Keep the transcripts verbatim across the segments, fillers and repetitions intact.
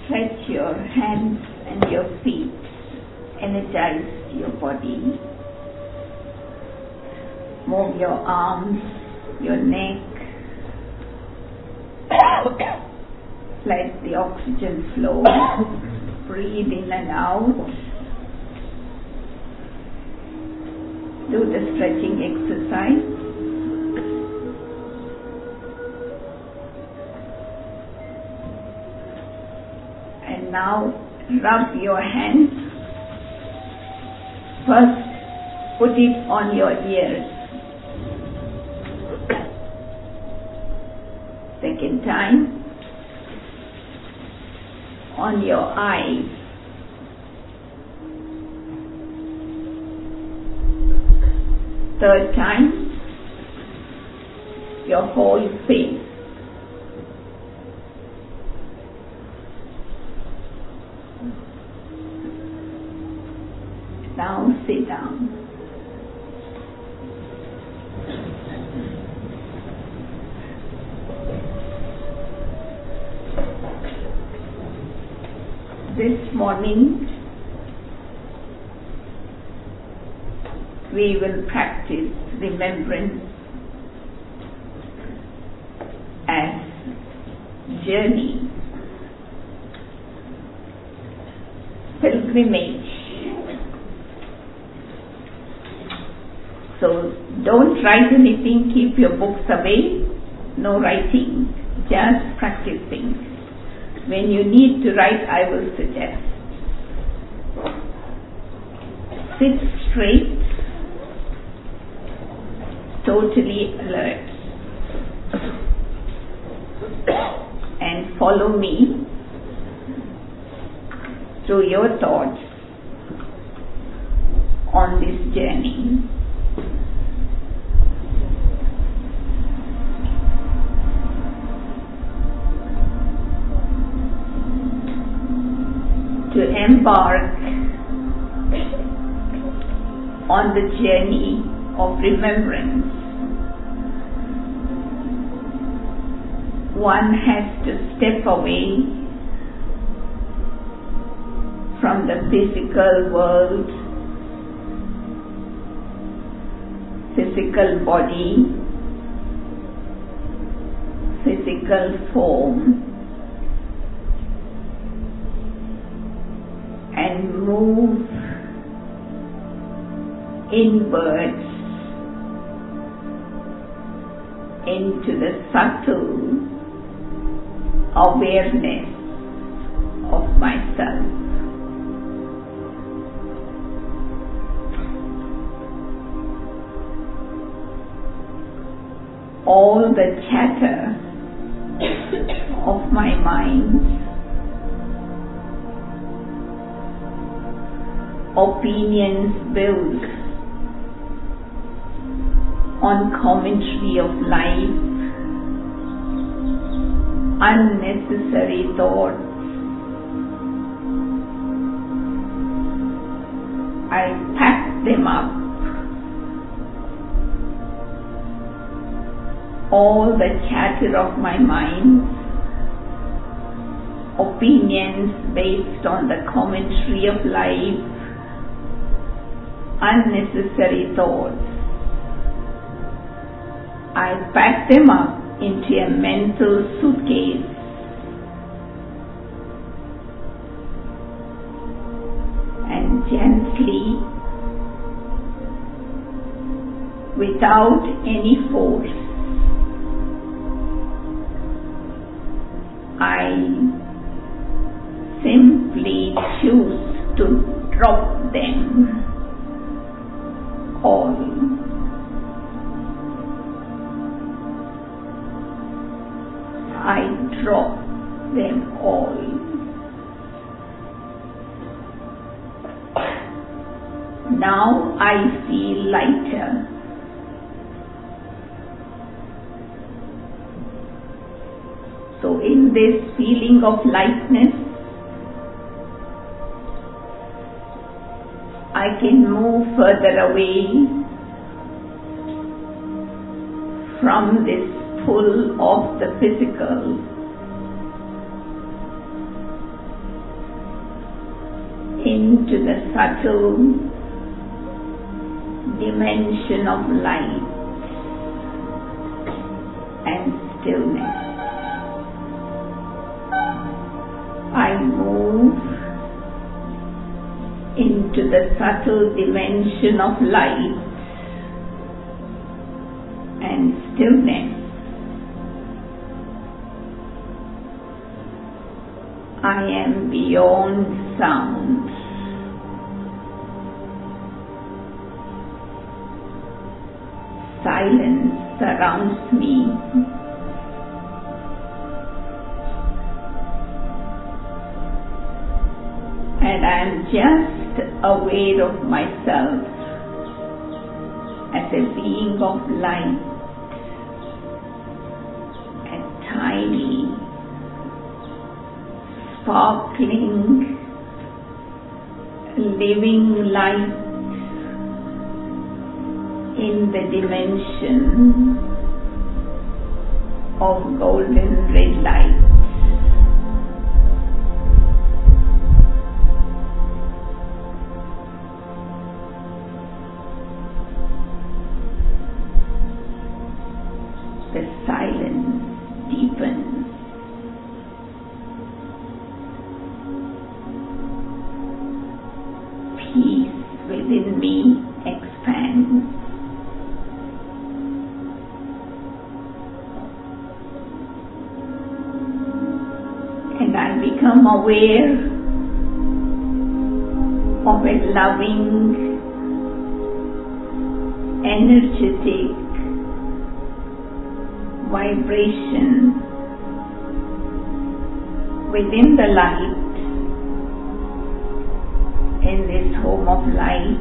Stretch your hands and your feet. Energize your body. Move your arms, your neck. Let the oxygen flow. Breathe in and out. Do the stretching exercise. And now rub your hands. First, put it on your ears. Second time, on your eyes. Third time, your whole face. Now sit down. This morning we will practice remembrance as journey, pilgrimage. So don't write anything, keep your books away, no writing, just practicing. When you need to write, I will suggest. Sit straight, totally alert, and follow me through your thoughts on this journey. To embark on the journey of remembrance, one has to step away from the physical world, physical body, physical form, and move inwards into the subtle awareness of myself. All the chatter of my mind, opinions built on commentary of life, unnecessary thoughts, I pack them up. All the chatter of my mind, opinions based on the commentary of life, unnecessary thoughts, I pack them up into a mental suitcase and gently, without any force, I simply choose to drop them all. I drop them all. Now I feel lighter. So in this feeling of lightness, I can move further away from this pull of the physical into the subtle dimension of light and stillness. I move into the subtle dimension of light and stillness. I am beyond sound. Silence surrounds me. And I am just aware of myself as a being of light, a tiny, sparkling, living light in the dimension of golden red light. The silence deepens. Peace within me expands. And I become aware of a loving, energetic vibration within the light, in this home of light.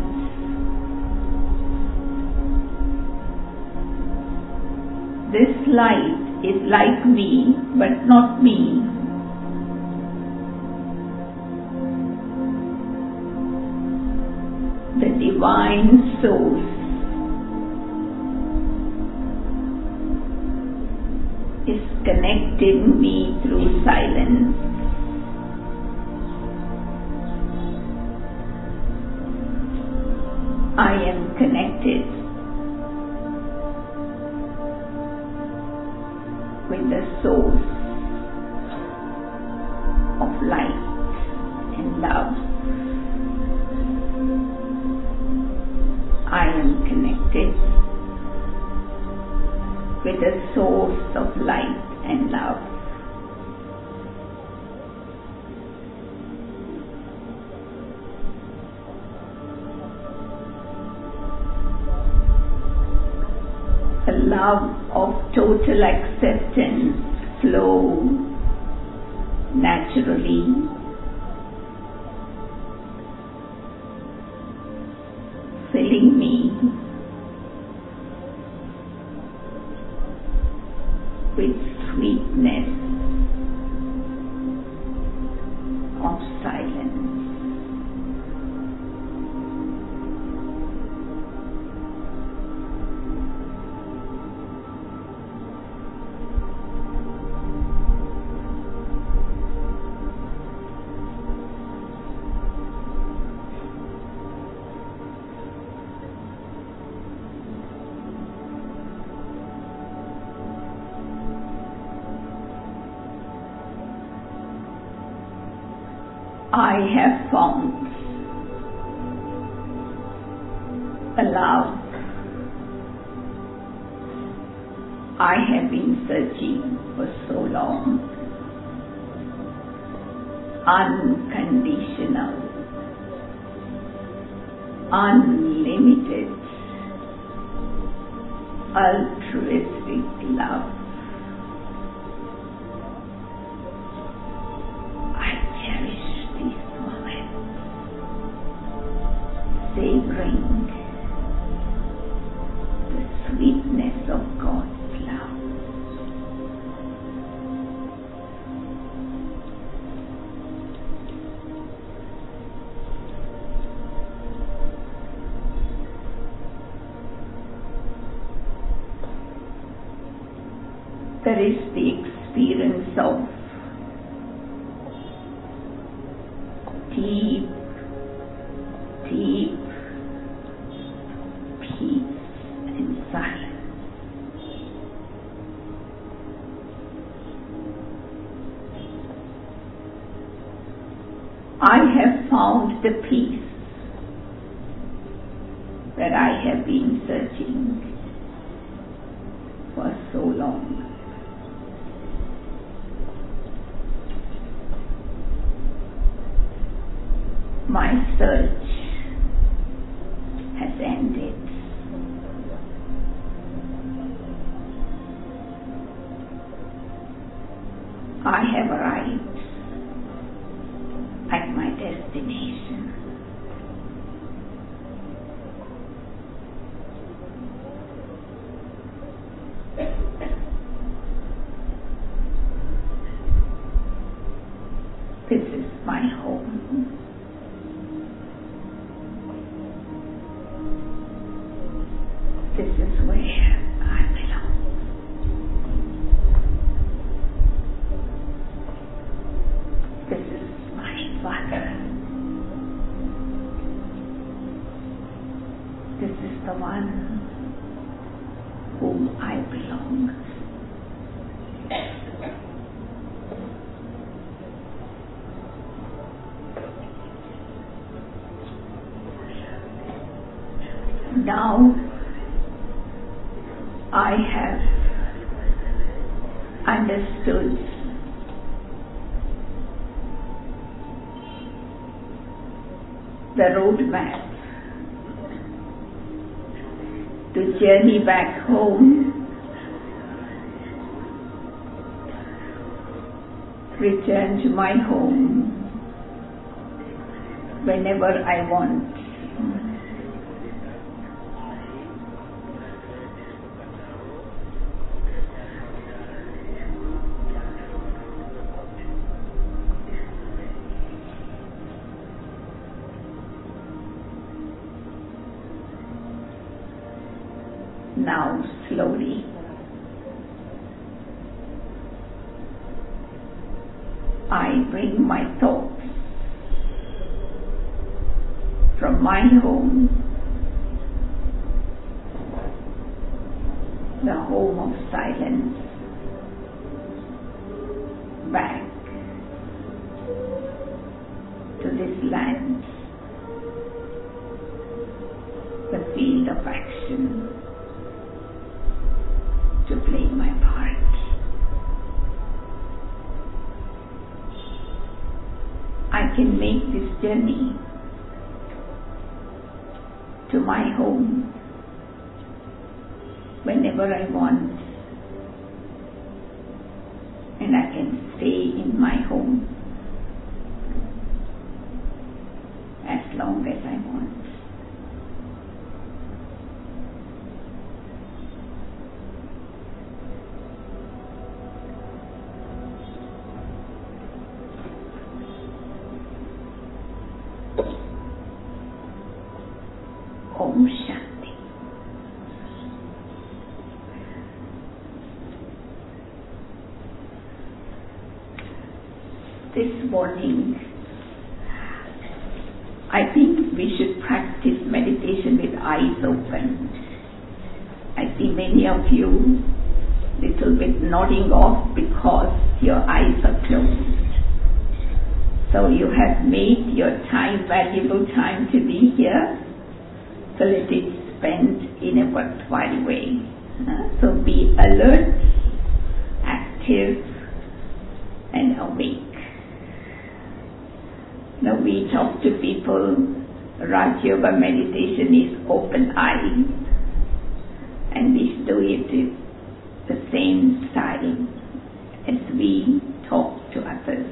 This light is like me, but not me. The divine source is connecting me through silence. I am connected with the source of light and love. I am connected with the source of light and love. A love of total acceptance flows naturally, filling me with sweetness of silence. I have found a love I have been searching for so long. Unconditional, unlimited, altruistic love. Savoring the sweetness of God's love. There is the experience of deep deep peace and silence. I have found the peace that I have been searching for so long. My search has ended. I have arrived at my destination. This is my home. This is where I belong. This is my Father. This is the one whom I belong. Now I have understood the roadmap to journey back home, return to my home whenever I want. Now slowly I bring my thoughts from my home, the home of silence, back to this land, the field of action, to play my part. I can make this journey to my home whenever I want, and I can stay in my home as long as I want. Om Shanti. This morning, I think we should practice meditation with eyes open. I see many of you little bit nodding off because your eyes are closed. So you have made your time, valuable time to be here. So let it spend in a worthwhile way. Uh, so be alert, active, and awake. Now we talk to people, Raj Yoga meditation is open eye, and we do it in the same style as we talk to others.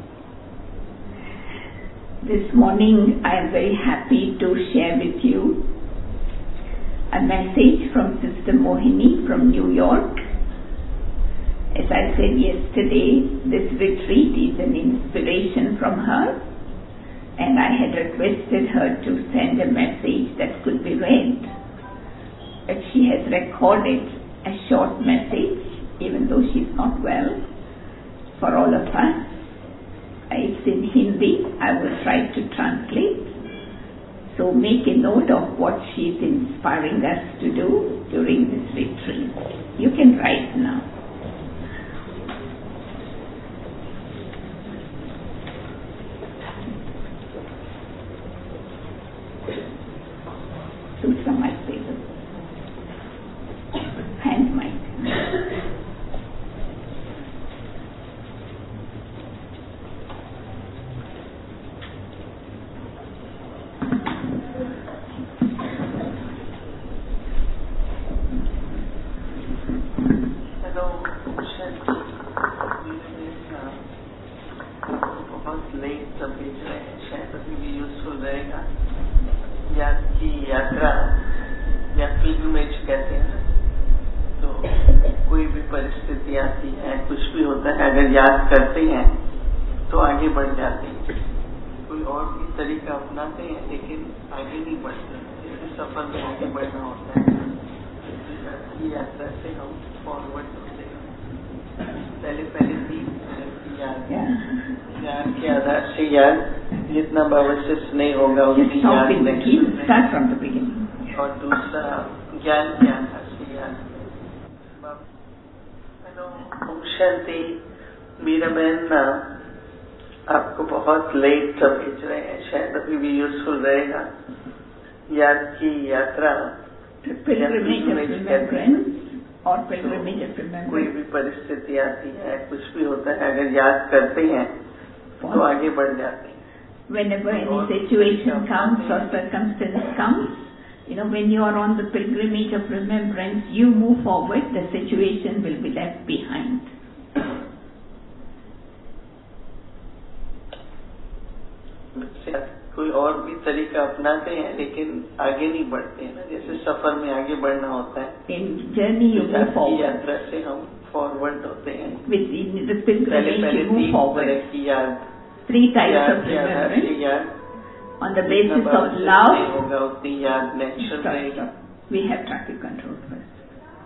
This morning I am very happy to share with you a message from Sister Mohini from New York. As I said yesterday, this retreat is an inspiration from her, and I had requested her to send a message that could be read. But she has recorded a short message, even though she's not well, for all of us. It's in Hindi. I will try to translate. So make a note of what she is inspiring us to do during this retreat. You can write now. Sutra mic table. Hand mic. याद करते हैं तो आगे बढ़ जाते हैं। कोई और भी तरीका अपनाते हैं लेकिन आगे नहीं बढ़ते, जैसे सफर में आगे बढ़ना होता है। की यात्रा से हम फॉरवर्ड होते हैं। पहले पहले तीन याद ज्ञान के आधार से याद जितना बाबा से स्नेह होगा उतनी याद नहीं। और दूसरा ज्ञान के आधार से याद। ओम शांति। मीरा बहन ना आपको बहुत लेट भेज रहे हैं, शायद अभी भी यूजफुल रहेगा। याद की यात्रा और कोई भी परिस्थिति आती है, कुछ भी होता है, अगर याद करते हैं तो आगे बढ़ जाते हैं। Whenever any situation comes or circumstance comes, you know, when you are on the pilgrimage of remembrance, you move forward, the situation will be left behind. कोई और भी तरीका अपनाते हैं लेकिन आगे नहीं बढ़ते हैं ना, जैसे सफर में आगे बढ़ना होता है। In journey you move forward. यात्रा से हम फॉरवर्ड होते हैं। With the pilgrimage you move forward. की याद, three types of remembrance. याद on the basis of love. होगा उतनी याद नेचुरल रहेगी। We have traffic control first.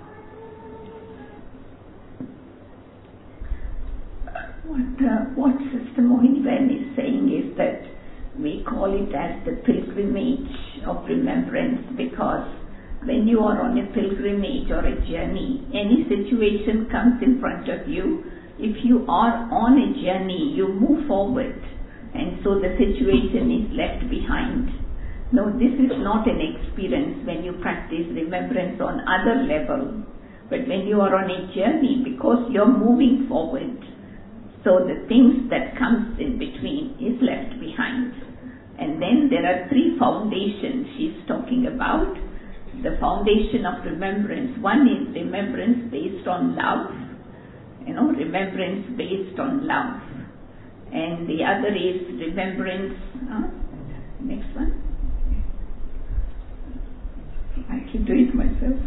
What uh, what Sister Mohini Ben is saying is that we call it as the pilgrimage of remembrance, because when you are on a pilgrimage or a journey, any situation comes in front of you. If you are on a journey, you move forward, and so the situation is left behind. No, this is not an experience when you practice remembrance on other level, but when you are on a journey, because you are moving forward, so the things that comes in between is left behind. And then there are three foundations she's talking about. The foundation of remembrance. One is remembrance based on love. You know, remembrance based on love. And the other is remembrance. Uh, next one. I can do it myself.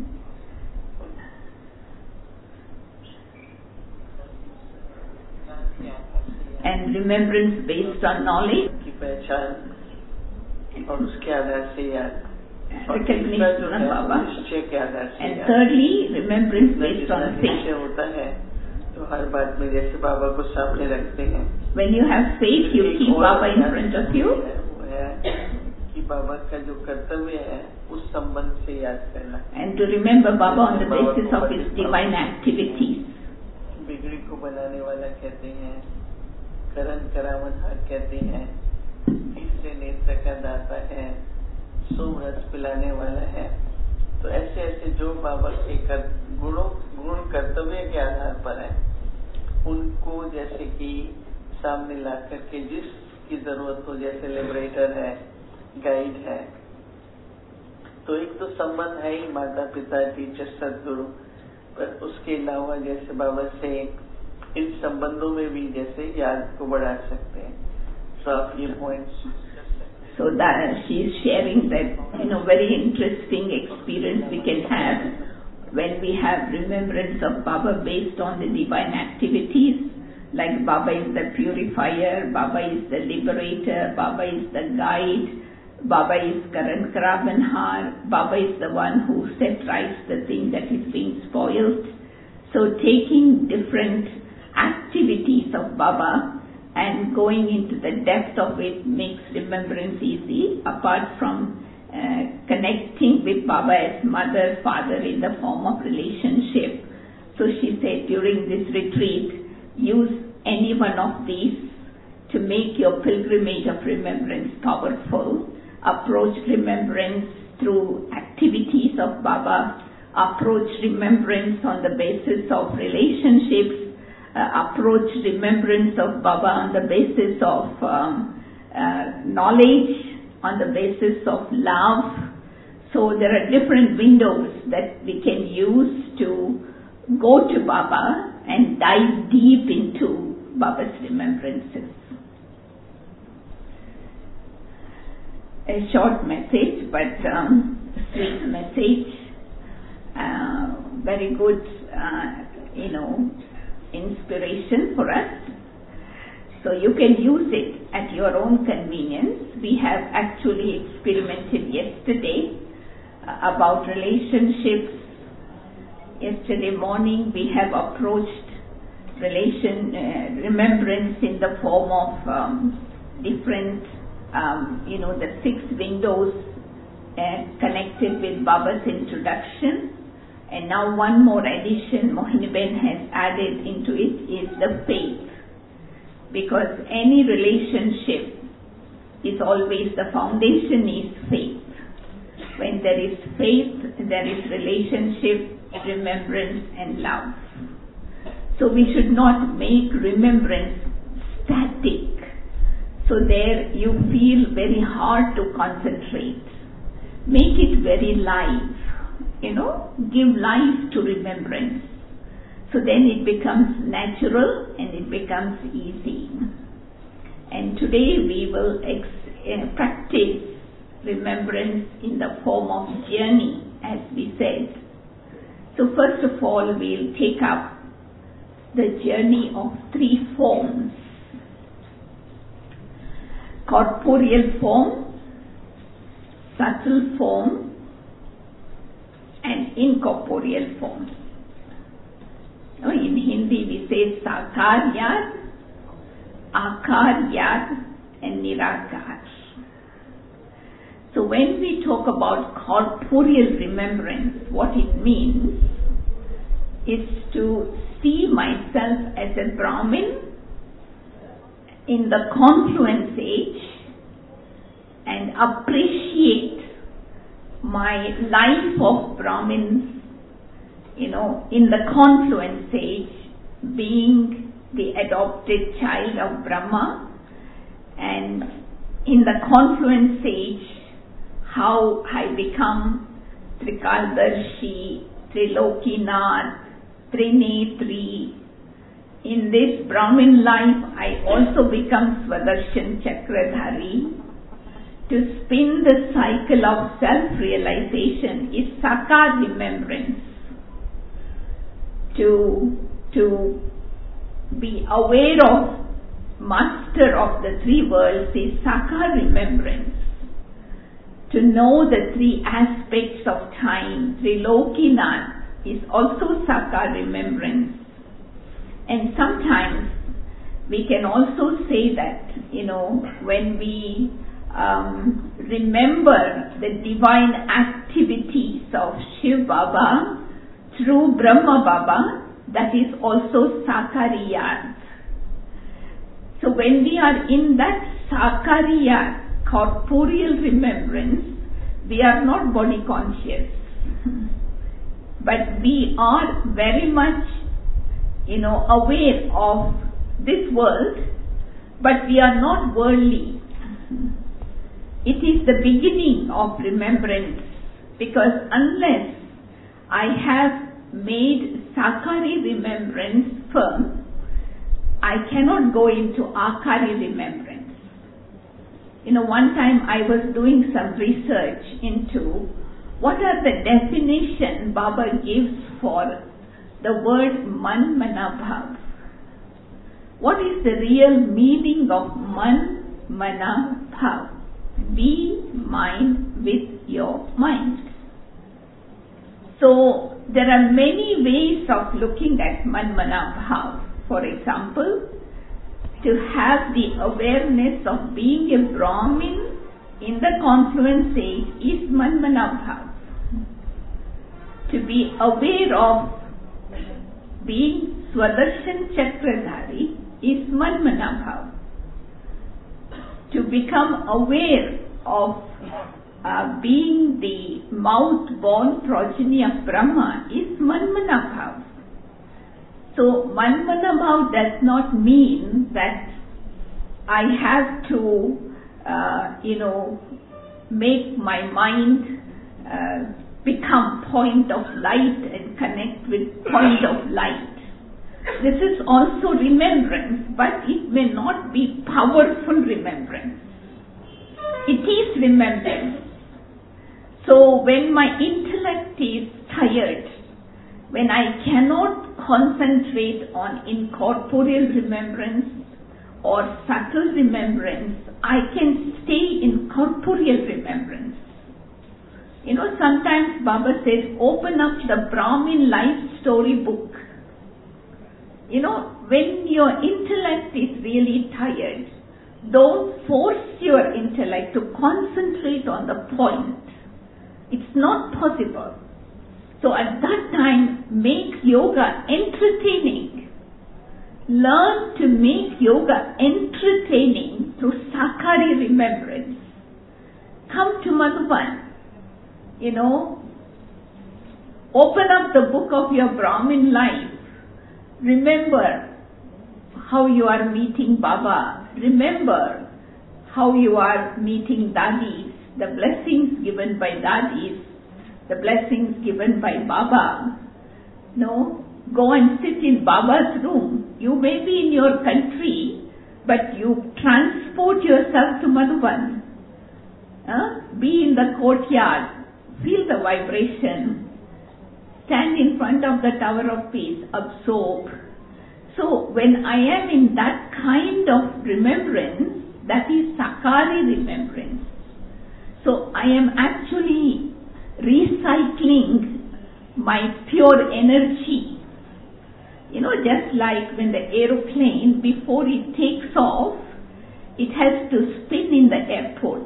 And remembrance based on knowledge. की पहचान और उसके आधार से याद। Recognition of Baba. निश्चय के आधार से And thirdly, remembrance based on faith. निश्चय होता है तो हर बात में जैसे बाबा को सामने रखते हैं। When you have faith, you keep Baba in front of you. वो है कि बाबा का जो कर्तव्य है उस संबंध से याद करना। And to remember Baba on the basis of his divine activities. बिगड़ी को बनाने वाला कहते हैं, करण करावनहार कहते हैं, तीसरे नेत्र का दाता है, सोम रस पिलाने वाला है। तो ऐसे ऐसे जो बाबा के कर, गुणों गुण कर्तव्य के आधार पर है, उनको जैसे कि सामने ला करके जिसकी जरूरत हो, जैसे लिबरेटर है, गाइड है, तो एक तो संबंध है ही माता पिता टीचर सदगुरु, पर उसके अलावा जैसे बाबा से इन संबंधों में भी जैसे याद को बढ़ा सकते हैं। तो आप ये points. So that she is sharing that, you know, very interesting experience we can have when we have remembrance of Baba based on the divine activities. Like Baba is the purifier, Baba is the liberator, Baba is the guide, Baba is Karan Karavanhar, Baba is the one who set right the thing that is being spoiled. So taking different activities of Baba and going into the depth of it makes remembrance easy, apart from uh, connecting with Baba as mother, father in the form of relationship. So she said during this retreat, use any one of these to make your pilgrimage of remembrance powerful. Approach remembrance through activities of Baba, approach remembrance on the basis of relationships, uh, approach remembrance of Baba on the basis of um, uh, knowledge, on the basis of love. So there are different windows that we can use to go to Baba and dive deep into Baba's remembrances. A short message, but um, sweet message. Uh, very good, uh, you know, inspiration for us. So you can use it at your own convenience. We have actually experimented yesterday uh, about relationships. Yesterday morning we have approached relation, uh, remembrance in the form of um, different, um, you know, the six windows uh, connected with Baba's introduction. And now one more addition Mohiniben has added into it is the faith. Because any relationship is always, the foundation is faith. When there is faith, there is relationship, remembrance and love. So we should not make remembrance static. So there you feel very hard to concentrate. Make it very live. You know, give life to remembrance. So then it becomes natural and it becomes easy. And today we will ex- uh, practice remembrance in the form of journey, as we said. So first of all, we'll take up the journey of three forms. Corporeal form, subtle form, and incorporeal form. No, in Hindi we say Sakar Yad, Akar Yad, and Nirakar. So when we talk about corporeal remembrance, what it means is to see myself as a Brahmin in the confluence age and appreciate my life of Brahmins, you know, in the confluence age, being the adopted child of Brahma, and in the confluence age, how I become Trikaldarshi, Trilokinath, Trinetri. In this Brahmin life, I also become Swadarshan Chakradhari. To spin the cycle of self-realization is Sakar remembrance. To, to be aware of master of the three worlds is Sakar remembrance. To know the three aspects of time, Trilokinath, is also Sakar remembrance. And sometimes we can also say that, you know, when we um, remember the divine activities of Shiv Baba through Brahma Baba, that is also Sakariyat. So when we are in that Sakariyat, corporeal remembrance, we are not body conscious. But we are very much, you know, aware of this world, but we are not worldly. It is the beginning of remembrance, because unless I have made Sakari remembrance firm, I cannot go into Akari remembrance. You know, one time I was doing some research into what are the definition Baba gives for the word Man Mana Bhav. What is the real meaning of Man Mana Bhav? Be mind with your mind. So there are many ways of looking at Man Mana Bhav. For example, to have the awareness of being a Brahmin in the confluence stage is Manmanabhav. To be aware of being Swadarshan Chakradhari is Manmanabhav. To become aware of uh, being the mouth-born progeny of Brahma is Manmanabhav. So Manmanabhav does not mean that I have to, uh, you know, make my mind uh, become point of light and connect with point of light. This is also remembrance, but it may not be powerful remembrance. It is remembrance. So when my intellect is tired, when I cannot concentrate on incorporeal remembrance or subtle remembrance, I can stay in corporeal remembrance. You know, sometimes Baba says, open up the Brahmin life story book. You know, when your intellect is really tired, don't force your intellect to concentrate on the point. It's not possible. So at that time, make yoga entertaining. Learn to make yoga entertaining through Sakari remembrance. Come to Madhuban. You know, open up the book of your Brahmin life. Remember how you are meeting Baba. Remember how you are meeting Dadis, the blessings given by Dadis, the blessings given by Baba. No, go and sit in Baba's room. You may be in your country, but you transport yourself to Madhuban. Huh? Be in the courtyard, feel the vibration, stand in front of the Tower of Peace, absorb. So when I am in that kind of remembrance, that is Sakari remembrance. So I am actually recycling my pure energy. You know, just like when the aeroplane, before it takes off, it has to spin in the airport.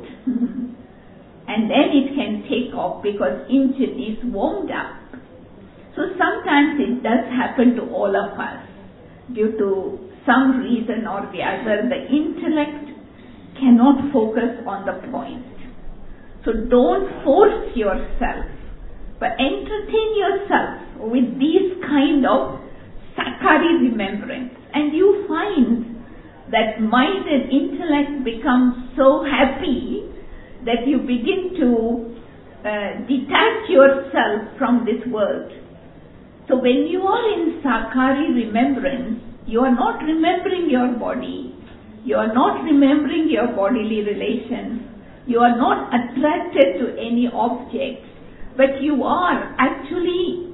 And then it can take off because engine is warmed up. So sometimes it does happen to all of us. Due to some reason or the other, the intellect cannot focus on the point. So don't force yourself, but entertain yourself with these kind of Sakari remembrance. And you find that mind and intellect become so happy that you begin to uh, detach yourself from this world. So when you are in Sakari remembrance, you are not remembering your body, you are not remembering your bodily relations, you are not attracted to any objects, but you are actually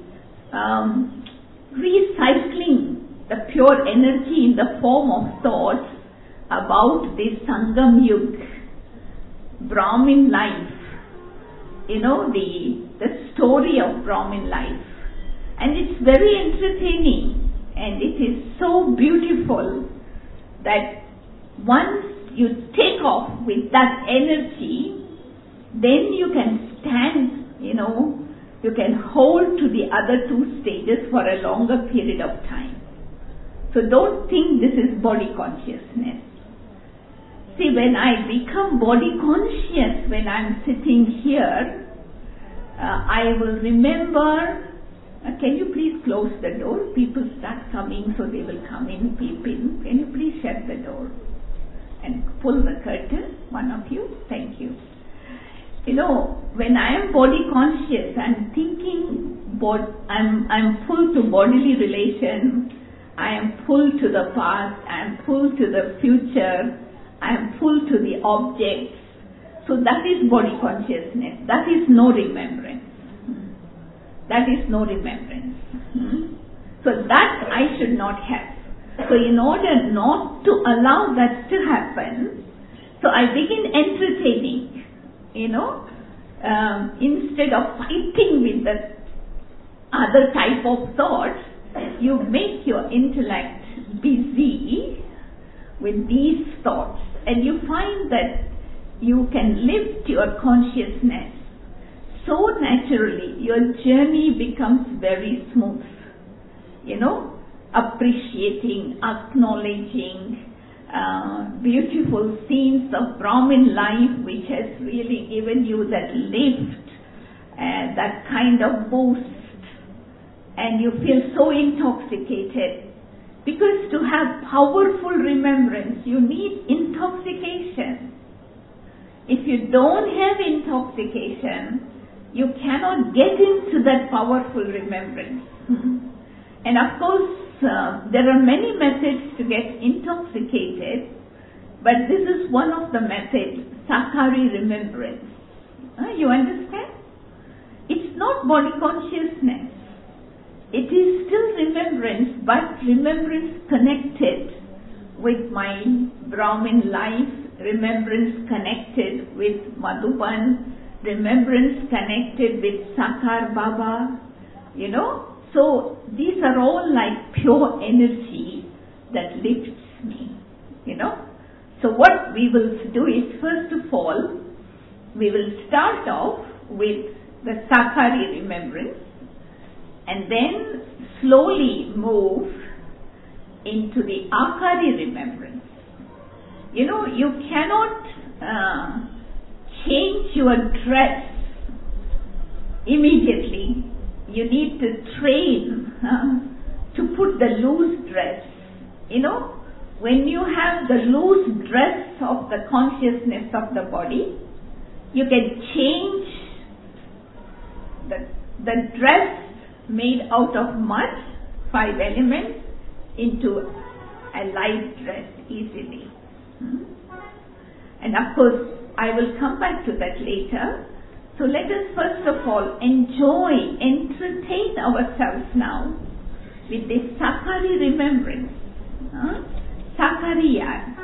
um, recycling the pure energy in the form of thoughts about this Sangam Yug, Brahmin life, you know, the, the story of Brahmin life. And it's very entertaining and it is so beautiful that once you take off with that energy, then you can stand, you know, you can hold to the other two stages for a longer period of time. So don't think this is body consciousness. See, when I become body conscious, when I'm sitting here, uh, I will remember. Uh, can you please close the door? People start coming, so they will come in, peep in. Can you please shut the door and pull the curtain? One of you. Thank you. You know, when I am body conscious, I'm thinking, bod- I'm I'm pulled to bodily relation. I am pulled to the past. I am pulled to the future. I am pulled to the objects. So that is body consciousness. That is no remembrance. That is no remembrance. Hmm? So that I should not have. So in order not to allow that to happen, so I begin entertaining, you know, um, instead of fighting with the other type of thoughts, you make your intellect busy with these thoughts, and you find that you can lift your consciousness so naturally, your journey becomes very smooth. You know, appreciating, acknowledging uh, beautiful scenes of Brahmin life, which has really given you that lift, uh, that kind of boost, and you feel so intoxicated. Because to have powerful remembrance, you need intoxication. If you don't have intoxication, you cannot get into that powerful remembrance. And of course, uh, there are many methods to get intoxicated, but this is one of the methods, Sakari remembrance. Uh, you understand? It's not body consciousness. It is still remembrance, but remembrance connected with my Brahmin life, remembrance connected with Madhuban, remembrance connected with Sakar Baba, you know. So these are all like pure energy that lifts me, you know. So what we will do is, first of all, we will start off with the Sakari remembrance and then slowly move into the Akari remembrance. You know, you cannot uh, change your dress immediately. You need to train uh, to put the loose dress. You know, when you have the loose dress of the consciousness of the body, you can change the, the dress made out of mud, five elements, into a light dress easily. Hmm? And of course, I will come back to that later. So let us first of all enjoy, entertain ourselves now with this Sakari remembrance. Huh? Sakariya.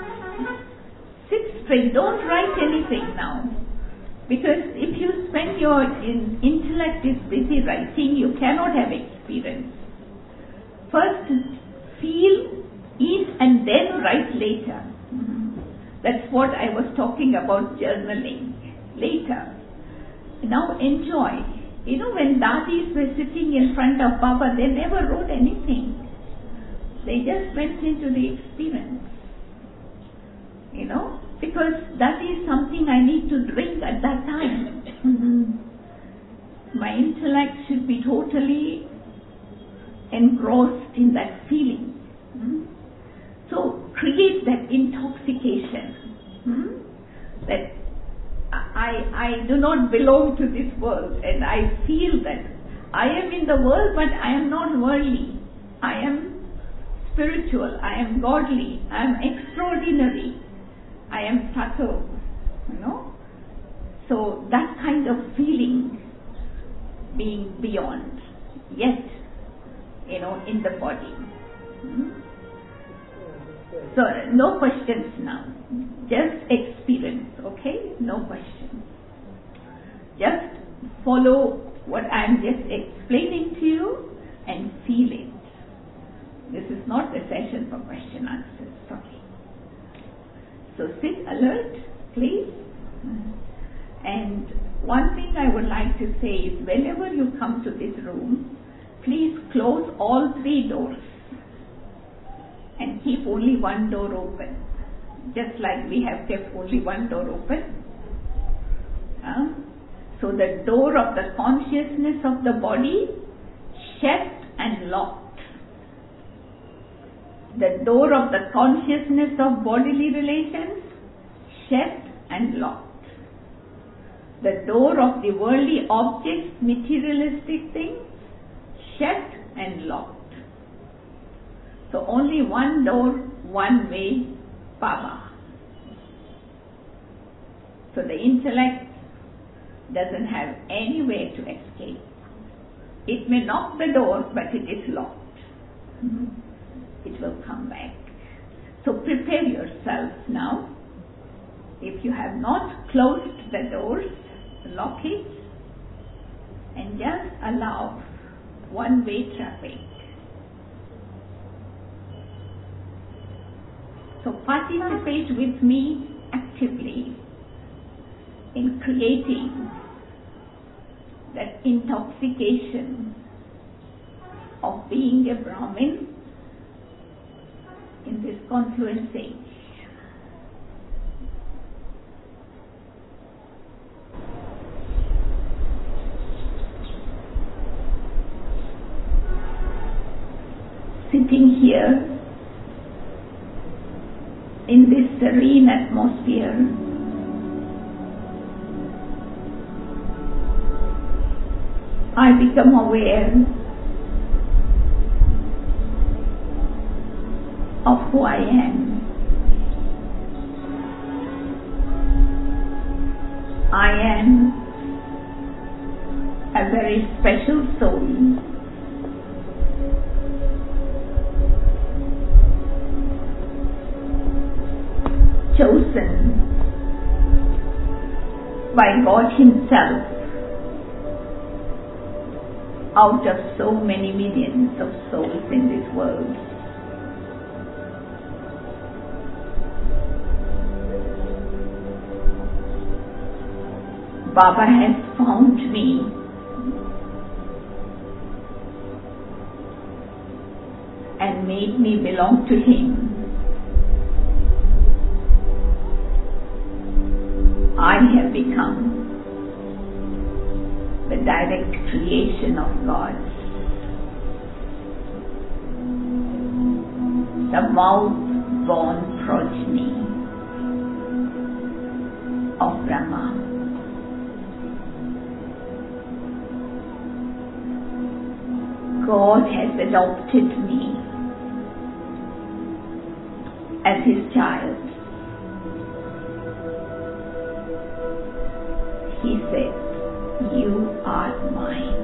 Sit straight, don't write anything now. Because if you spend your in, intellect is busy writing, you cannot have experience. First feel, eat, and then write later. Mm-hmm. That's what I was talking about, journaling later. Now enjoy. You know, when Dadis were sitting in front of Baba, they never wrote anything. They just went into the experience. You know, because that is something I need to drink at that time. Mm-hmm. My intellect should be totally engrossed in that feeling. Mm-hmm. So create that intoxication. Mm-hmm. That I, I do not belong to this world, and I feel that I am in the world, but I am not worldly. I am spiritual. I am godly. I am extraordinary. I am subtle, you know. So that kind of feeling, being beyond, yet, you know, in the body. Hmm? So no questions now, just experience, okay? No questions. Just follow what I am just explaining to you and feel it. This is not a session for question answers, sorry. So sit alert, please. And one thing I would like to say is, whenever you come to this room, please close all three doors and keep only one door open. Just like we have kept only one door open. Uh, so the door of the consciousness of the body, shut and locked. The door of the consciousness of bodily relations, shut and locked. The door of the worldly objects, materialistic things, shut and locked. So only one door, one way, Baba. So the intellect doesn't have any way to escape. It may knock the door, but it is locked. Mm-hmm. It will come back. So prepare yourself now. If you have not closed the doors, lock it and just allow one-way traffic. So So participate with me actively in creating that intoxication of being a Brahmin in this confluence age. Sitting here in this serene atmosphere, I become aware of who I am. I am a very special soul, chosen by God Himself out of so many millions of souls in this world. Baba has found me and made me belong to Him. I have become the direct creation of God, the mouth-born progeny of Brahma. God has adopted me as His child. He said, "You are mine."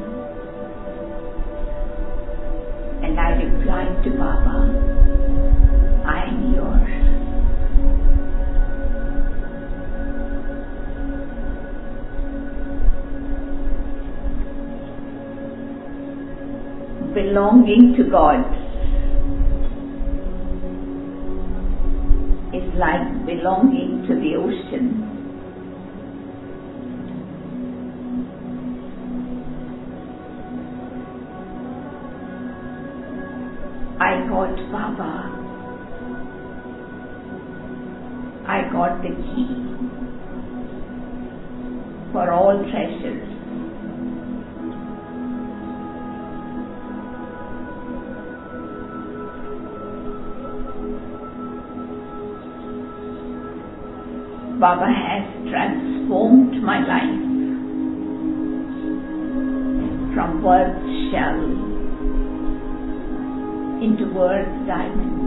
And I replied to Baba, "I am yours." Belonging to God is like belonging to the ocean. I got Baba. I got the key for all treasures. Baba has transformed my life from earth's shell into earth's diamond.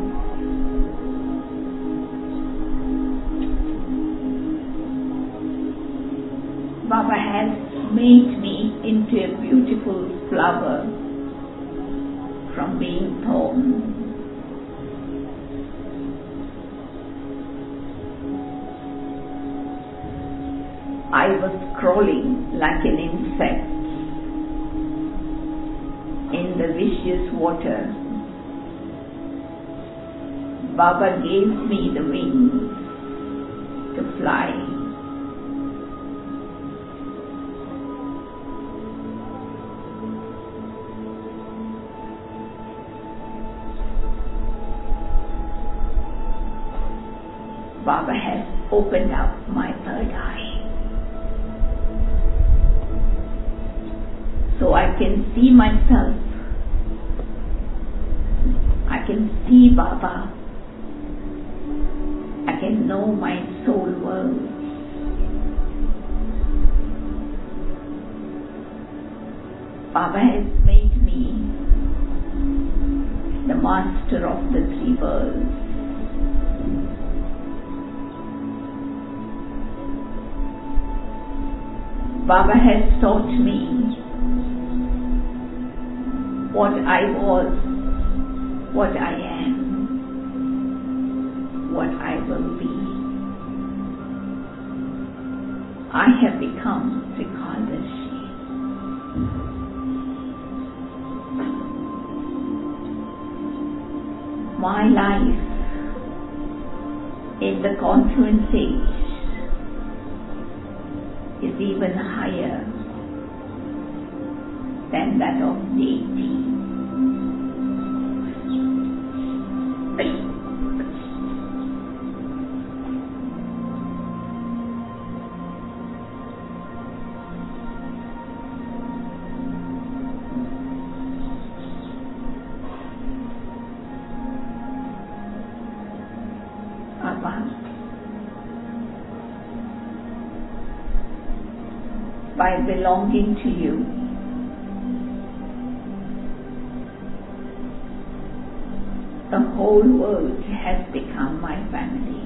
Baba has made me into a beautiful flower from being thorn. I was crawling like an insect in the vicious water. Baba gave me the wings to fly. Baba has opened up my third eye, so I can see myself. I can see Baba. I can know my soul world. Baba has made me the master of the three worlds. Baba has taught me what I was, what I am, what I will be. I have become Trikaldasi. My life in the confluence age is even higher than that of deity. By belonging to you, the whole world has become my family.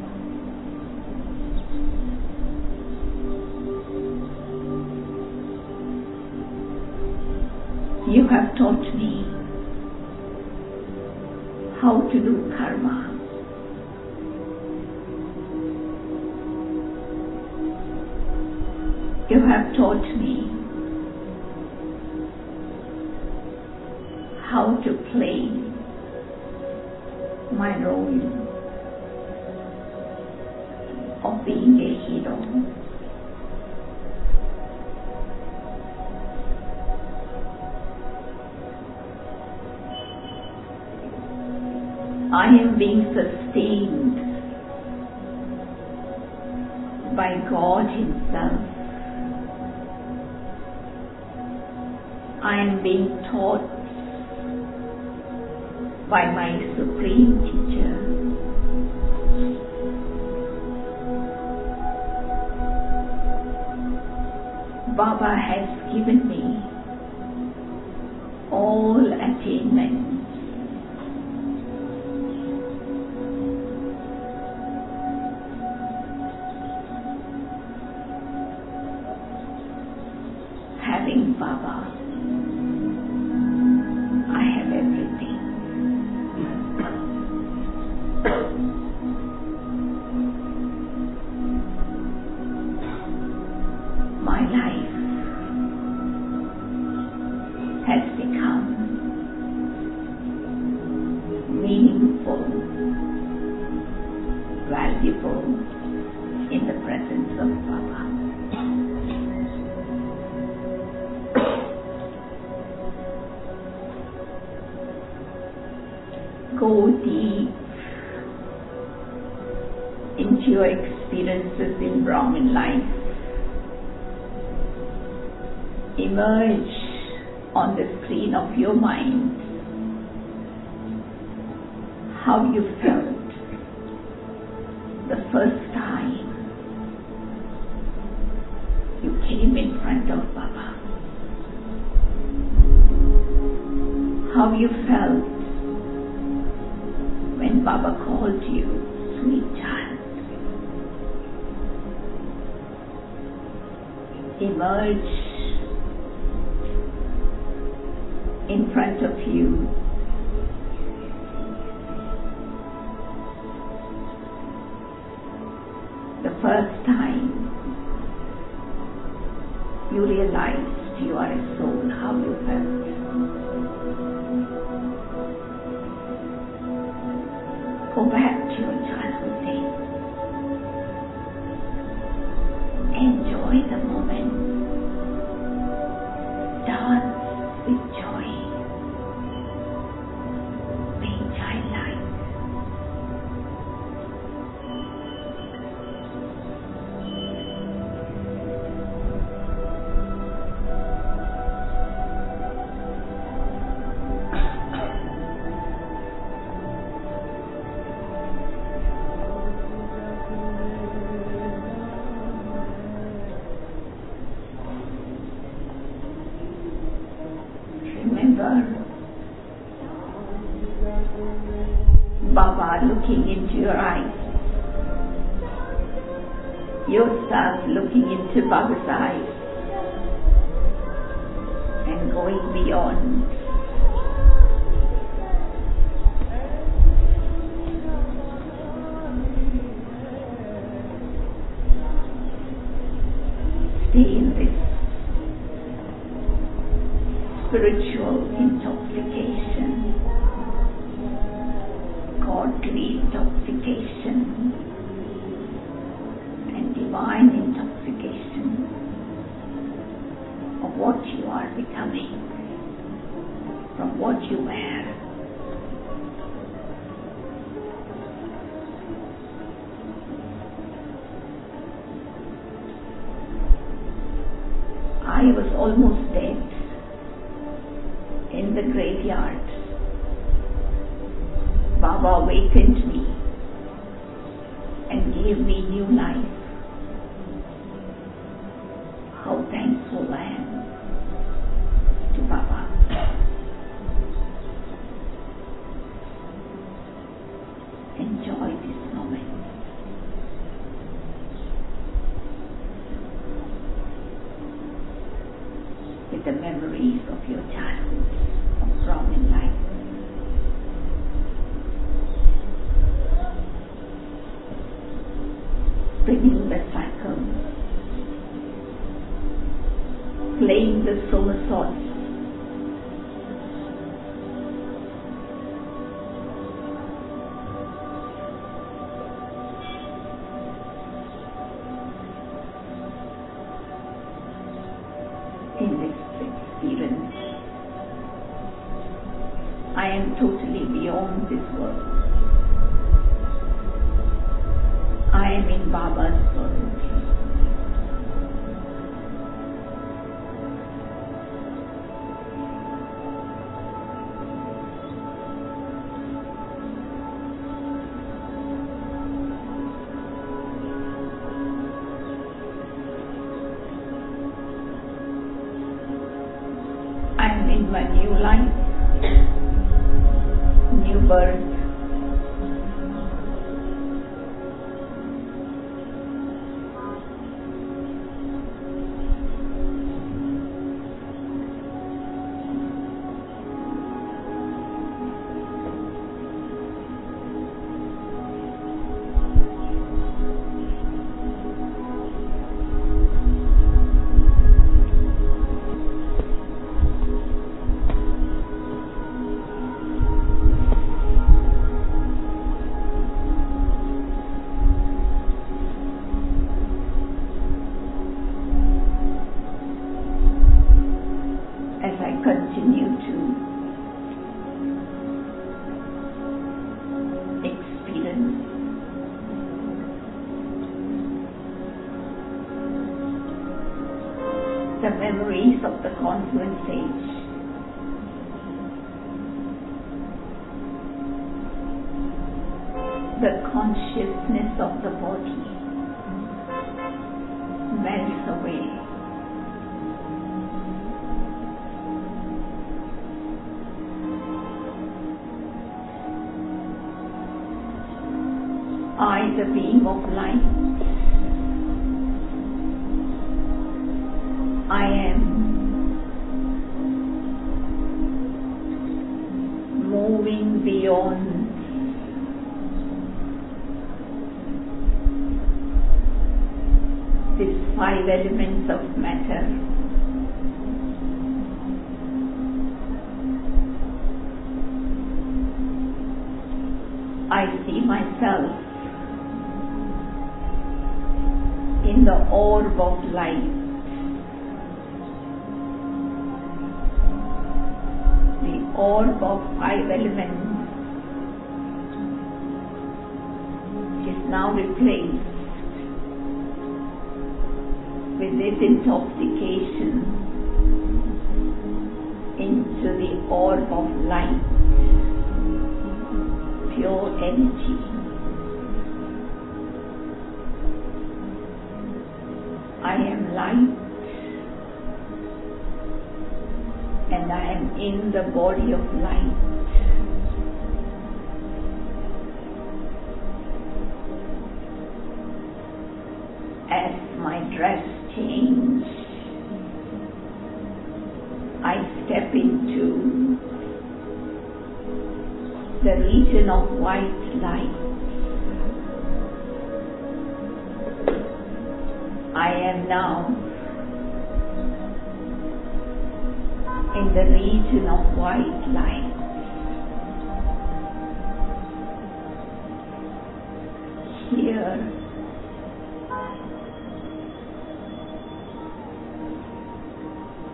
You have taught me how to do karma. You have taught me how to play my role of being a hero. I am being sustained by God Himself. I am being taught by my Supreme Teacher. Baba has given me all attainments. Having Baba, I have everything. My life has become meaningful, valuable in the presence of Baba. Go deep into your experiences in Brahmin life. Emerge on the screen of your mind how you felt the first time you came in front of Baba. How you felt when Baba called you, sweet child. Emerge in front of you the first time you realized you are a soul, how you felt. Go back to your childhood days. Enjoy the moment. Dance with joy. Be childlike. Baba looking into your eyes, yourself looking into Baba's eyes and going beyond. Stay in this spiritual intoxication, godly intoxication. divine intoxication of what you are becoming from what you were. I was almost dead in the graveyard. Baba awakened me and gave me new life. How thankful I am to Baba. Enjoy this moment. With the memories of your childhood of Brahmin life. Spinning the cycle, playing the somersaults, in this experience, I am totally beyond this world. I am in Baba's world. I am in my new life, new birth. Continue to experience the memories of the confluence age. The consciousness of the body melts away. I, the being of light, I am moving beyond these five elements of matter. I see myself in the orb of light, the orb of five elements is now replaced with this intoxication into the orb of light, pure energy. I am light and I am in the body of light. As my dress changes, I step into the region of white light. I am now in the region of white light. Here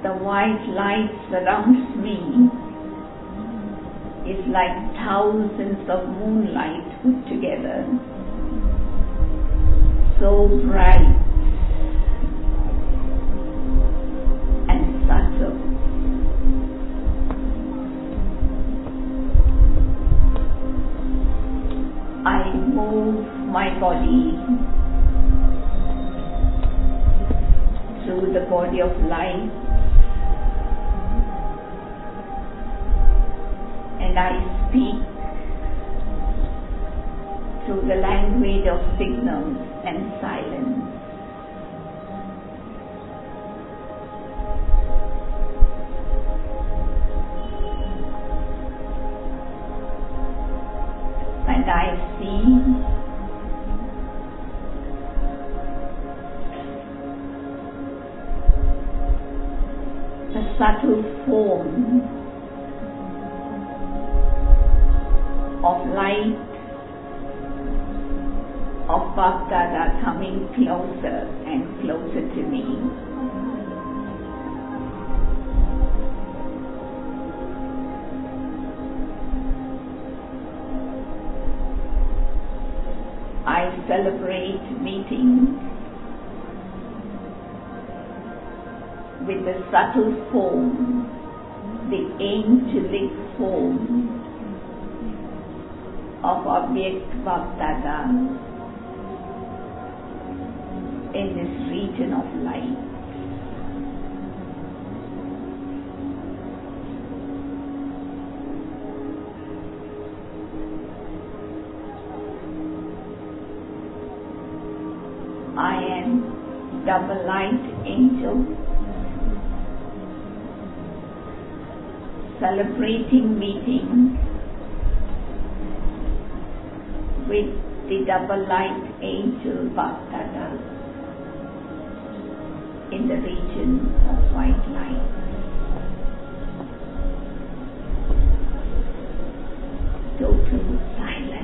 the white light surrounds me is like thousands of moonlight put together, so bright and subtle. I move my body through the body of light, and I speak through the language of signals and silence. And I see the subtle form of light of Bap-Dada coming closer and closer to me. I celebrate meeting with the subtle form, the angelic form of Avyakt Bap-Dada in this region of light. I am double light angel, celebrating meeting with the double light angel Bap-Dada in the region of white light. Total silence.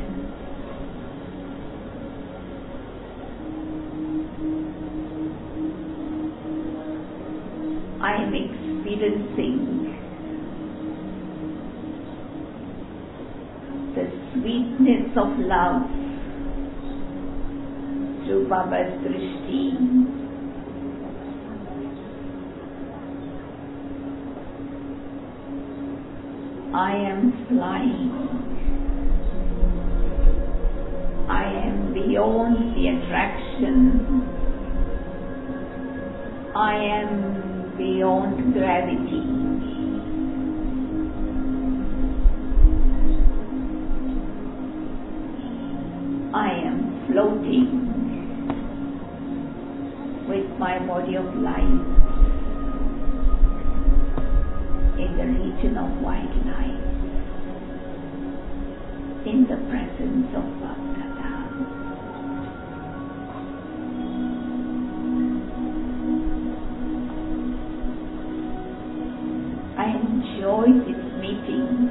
I am experiencing the sweetness of love through Baba's Drishti. I am flying. I am beyond the attraction. I am beyond gravity. I am floating with my body of light in the region of white light, in the presence of Bap-Dada. I enjoy this meeting.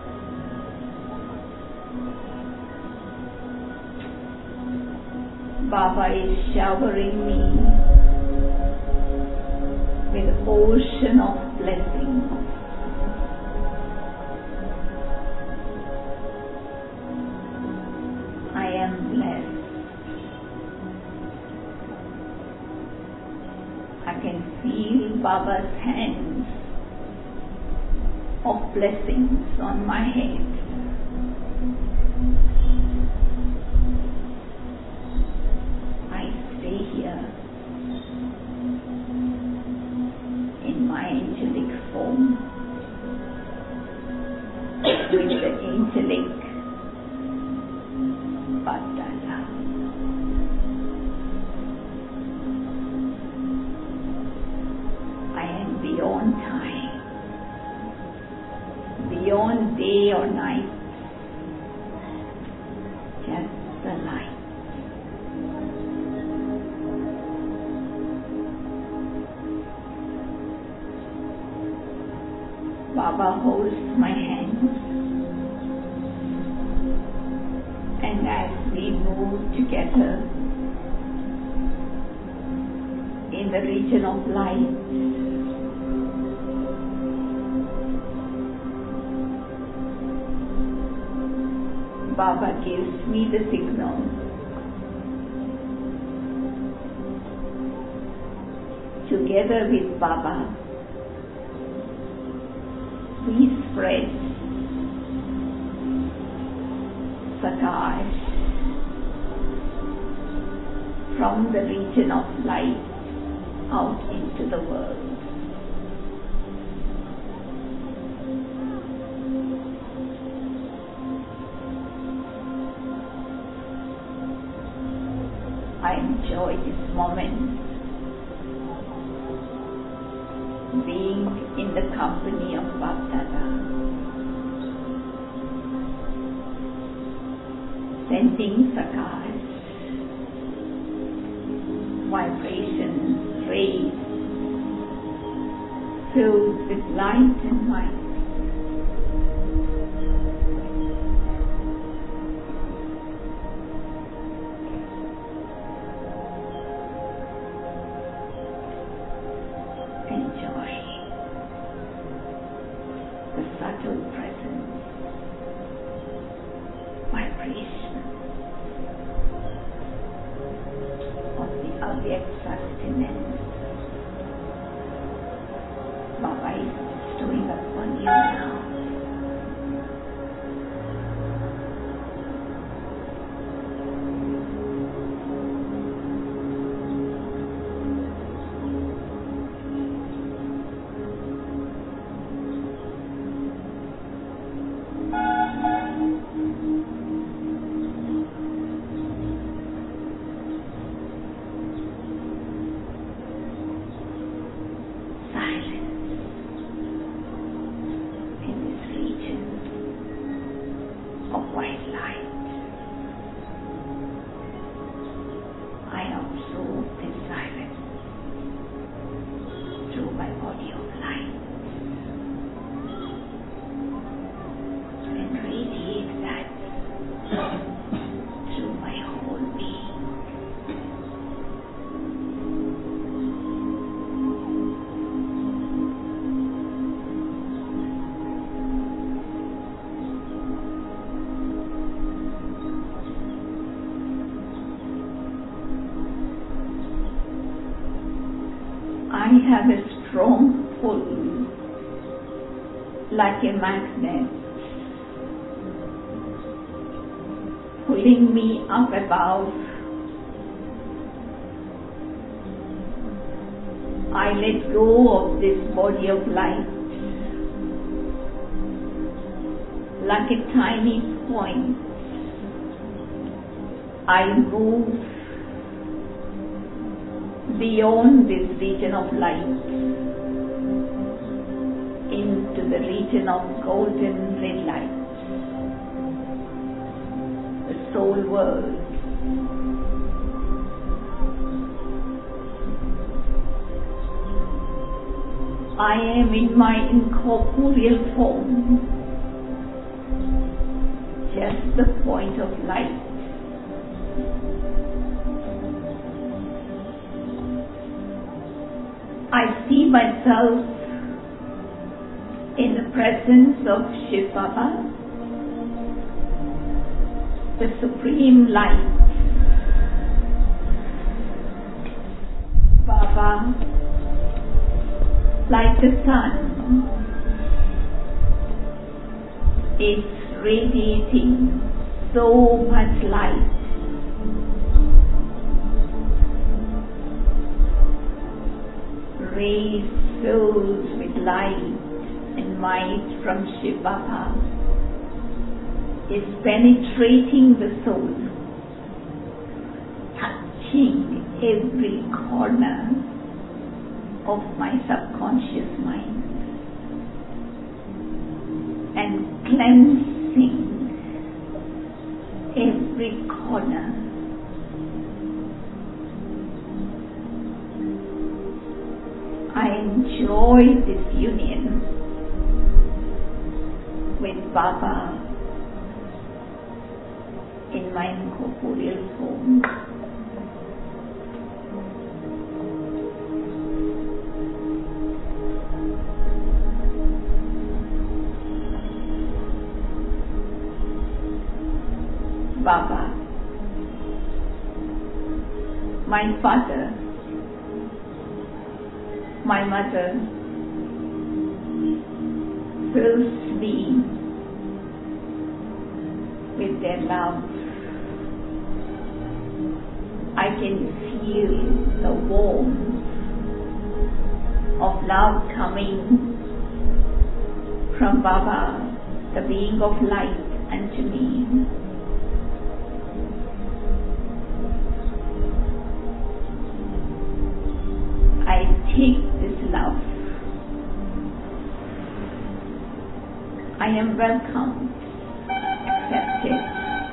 Baba is showering me with an ocean of blessings. I am blessed. I can feel Baba's hands of blessings on my head. I stay here in my angelic form with the angelic Bap-Dada. I am beyond time, beyond day or night, just the light. Baba holds my hand, and as we move together in the region of light, Baba gives me the signal. Together with Baba, we spread Sakash from the region of light out into the world. I enjoy this moment, being in the company of Bapdada, sending Sakash, vibrations, rays, filled with light and light. Enjoy the subtle presence, vibration of the Avyakt sustenance. Baba is bestowing upon you now. I have a strong pull, like a magnet, pulling me up above. I let go of this body of light, like a tiny point. I move beyond this region of light into the region of golden red light, the soul world. I am in my incorporeal form, just the point of light. I see myself in the presence of Shiv Baba, the Supreme Light. Baba, like the sun, is radiating so much light. Rays filled with light and might from Shiv Baba is penetrating the soul, touching every corner of my subconscious mind and cleansing every corner. I enjoy this union with Baba in my incorporeal form. my father, my mother fills me with their love. I can feel the warmth of love coming from Baba, the being of light, unto me. I take this love. I am welcomed, accepted.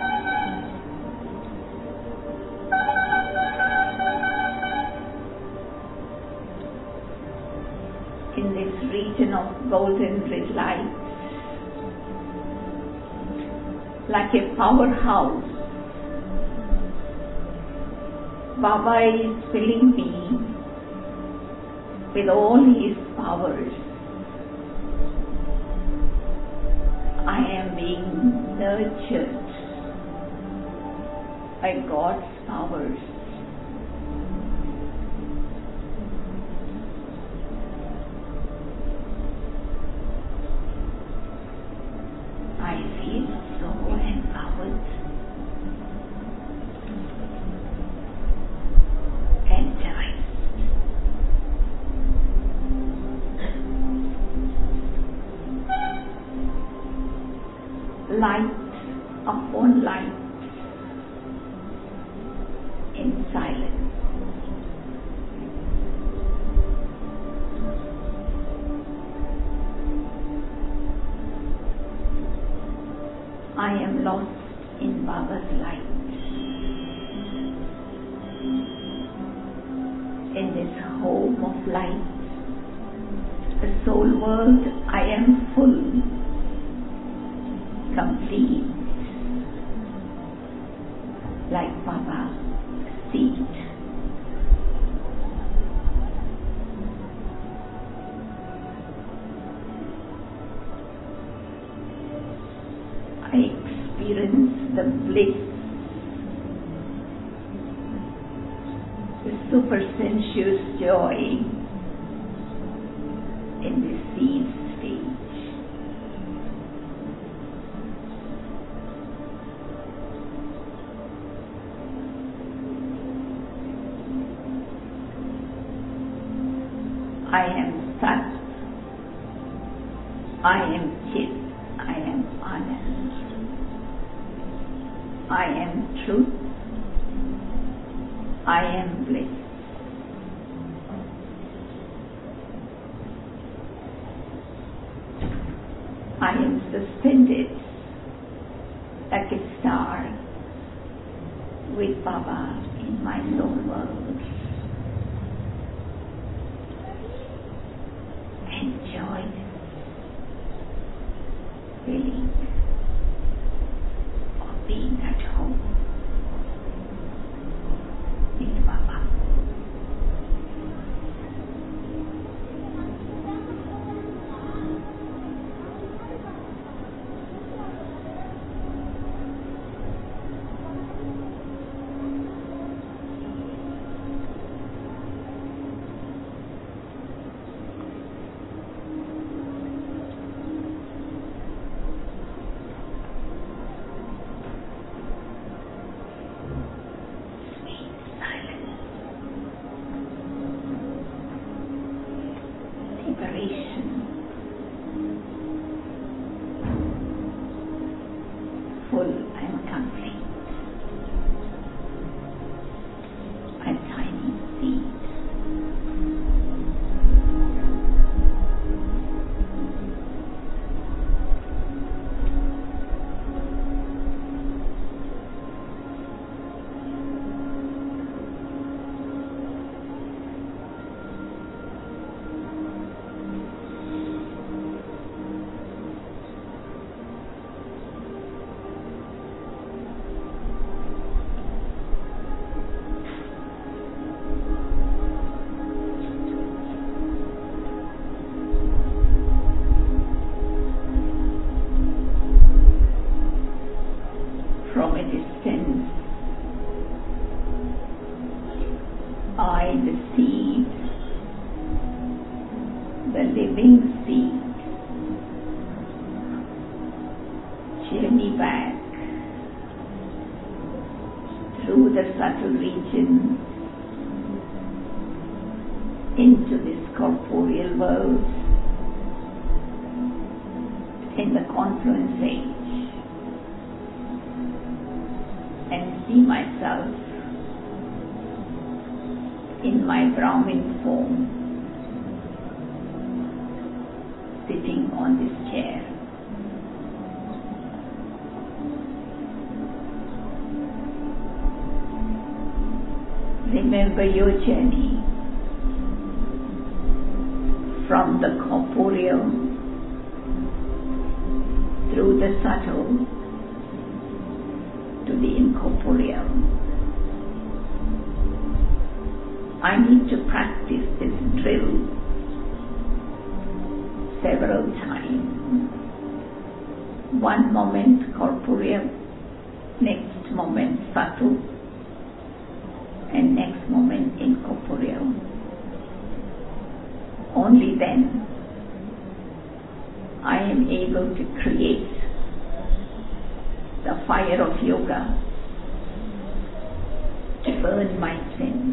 In this region of golden red light, like a powerhouse, Baba is filling me with all his powers. I am being nurtured by God's powers. I feel so empowered, energized. Light upon light in silence. I am lost in Baba's light. In this home of light, the soul world, I am full, complete, like Baba, seed. I experience the bliss, the super sensuous joy in this seed stage. I am Sat, I am Chit, I am Anand, I am truth, I am bliss. I am suspended like a star with Baba in my soul world. Enjoy this feeling of being at home with Baba. I, the seed, the living seed, journey back through the subtle region into this corporeal world in the confluence age, and see myself in my Brahmin form sitting on this chair. Remember your journey from the corporeal through the subtle to the incorporeal. I need to practice this drill several times. One moment corporeal, next moment subtle, and next moment incorporeal. Only then I am able to create the fire of yoga to burn my sins.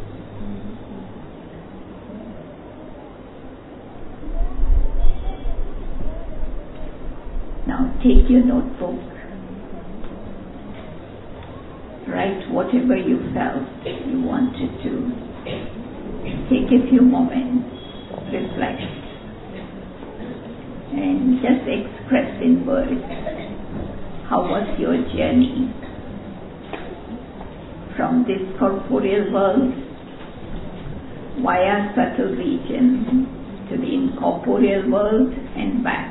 Now take your notebook, write whatever you felt you wanted to. Take a few moments, reflect, and just express in words how was your journey from this corporeal world via subtle region to the incorporeal world and back.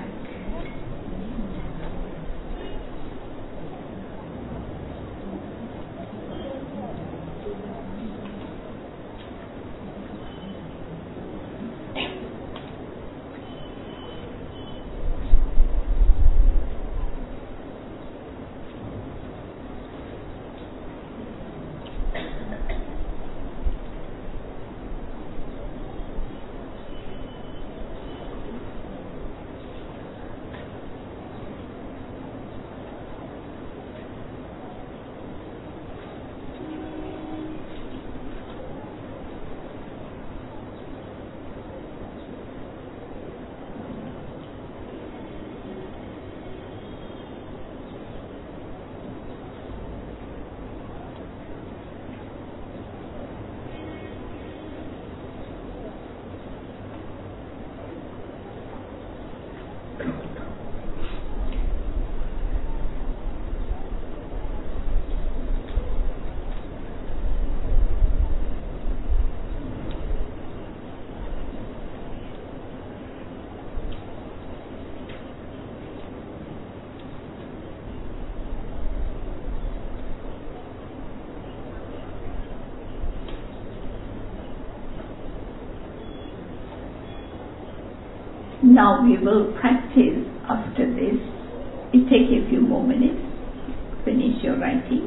Now we will practice after this. It take a few more minutes. Finish your writing.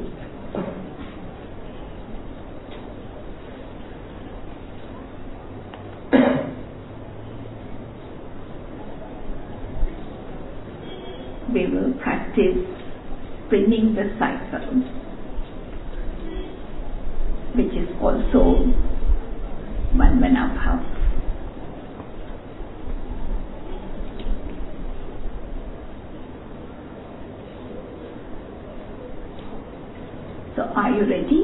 We will practice spinning the cycle, which is also Manmanabhav. So are you ready?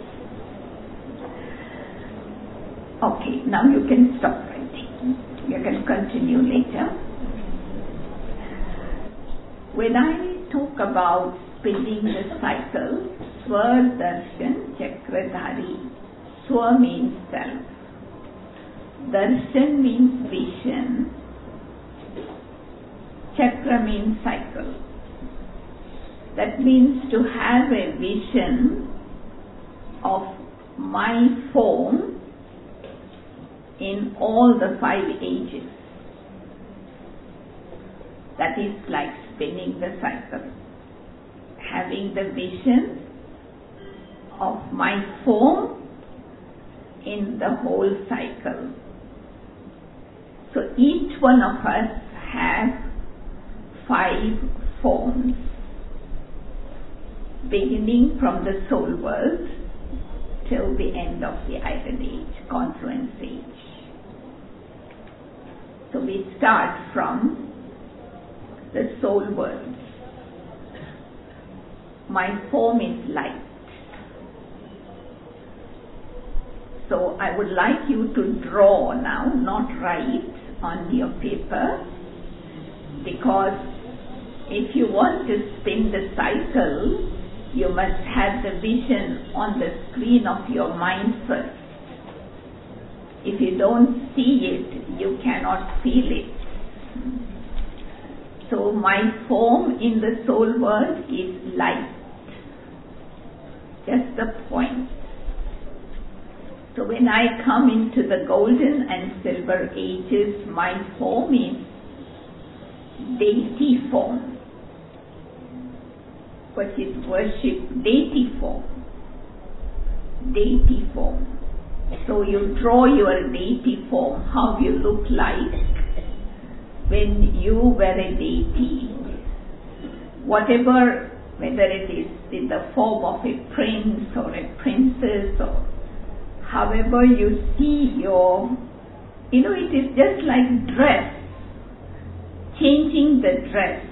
Okay, now you can stop writing. You can continue later. When I talk about spinning the cycle, Swa Darshan Chakradhari. Swa means self. Darshan means vision. Chakra means cycle. That means to have a vision of my form in all the five ages. That is like spinning the cycle. Having the vision of my form in the whole cycle. So each one of us has five forms, beginning from the soul world till the end of the Iron Age, confluence age. So we start from the soul world. My form is light. So I would like you to draw now, not write on your paper, because if you want to spin the cycle, you must have the vision on the screen of your mind first. If you don't see it, you cannot feel it. So my form in the soul world is light. Just the point. So when I come into the golden and silver ages, my form is deity form, which is worship, deity form. Deity form. So you draw your deity form, how you look like when you were a deity. Whatever, whether it is in the form of a prince or a princess, or however you see your, you know, it is just like dress, changing the dress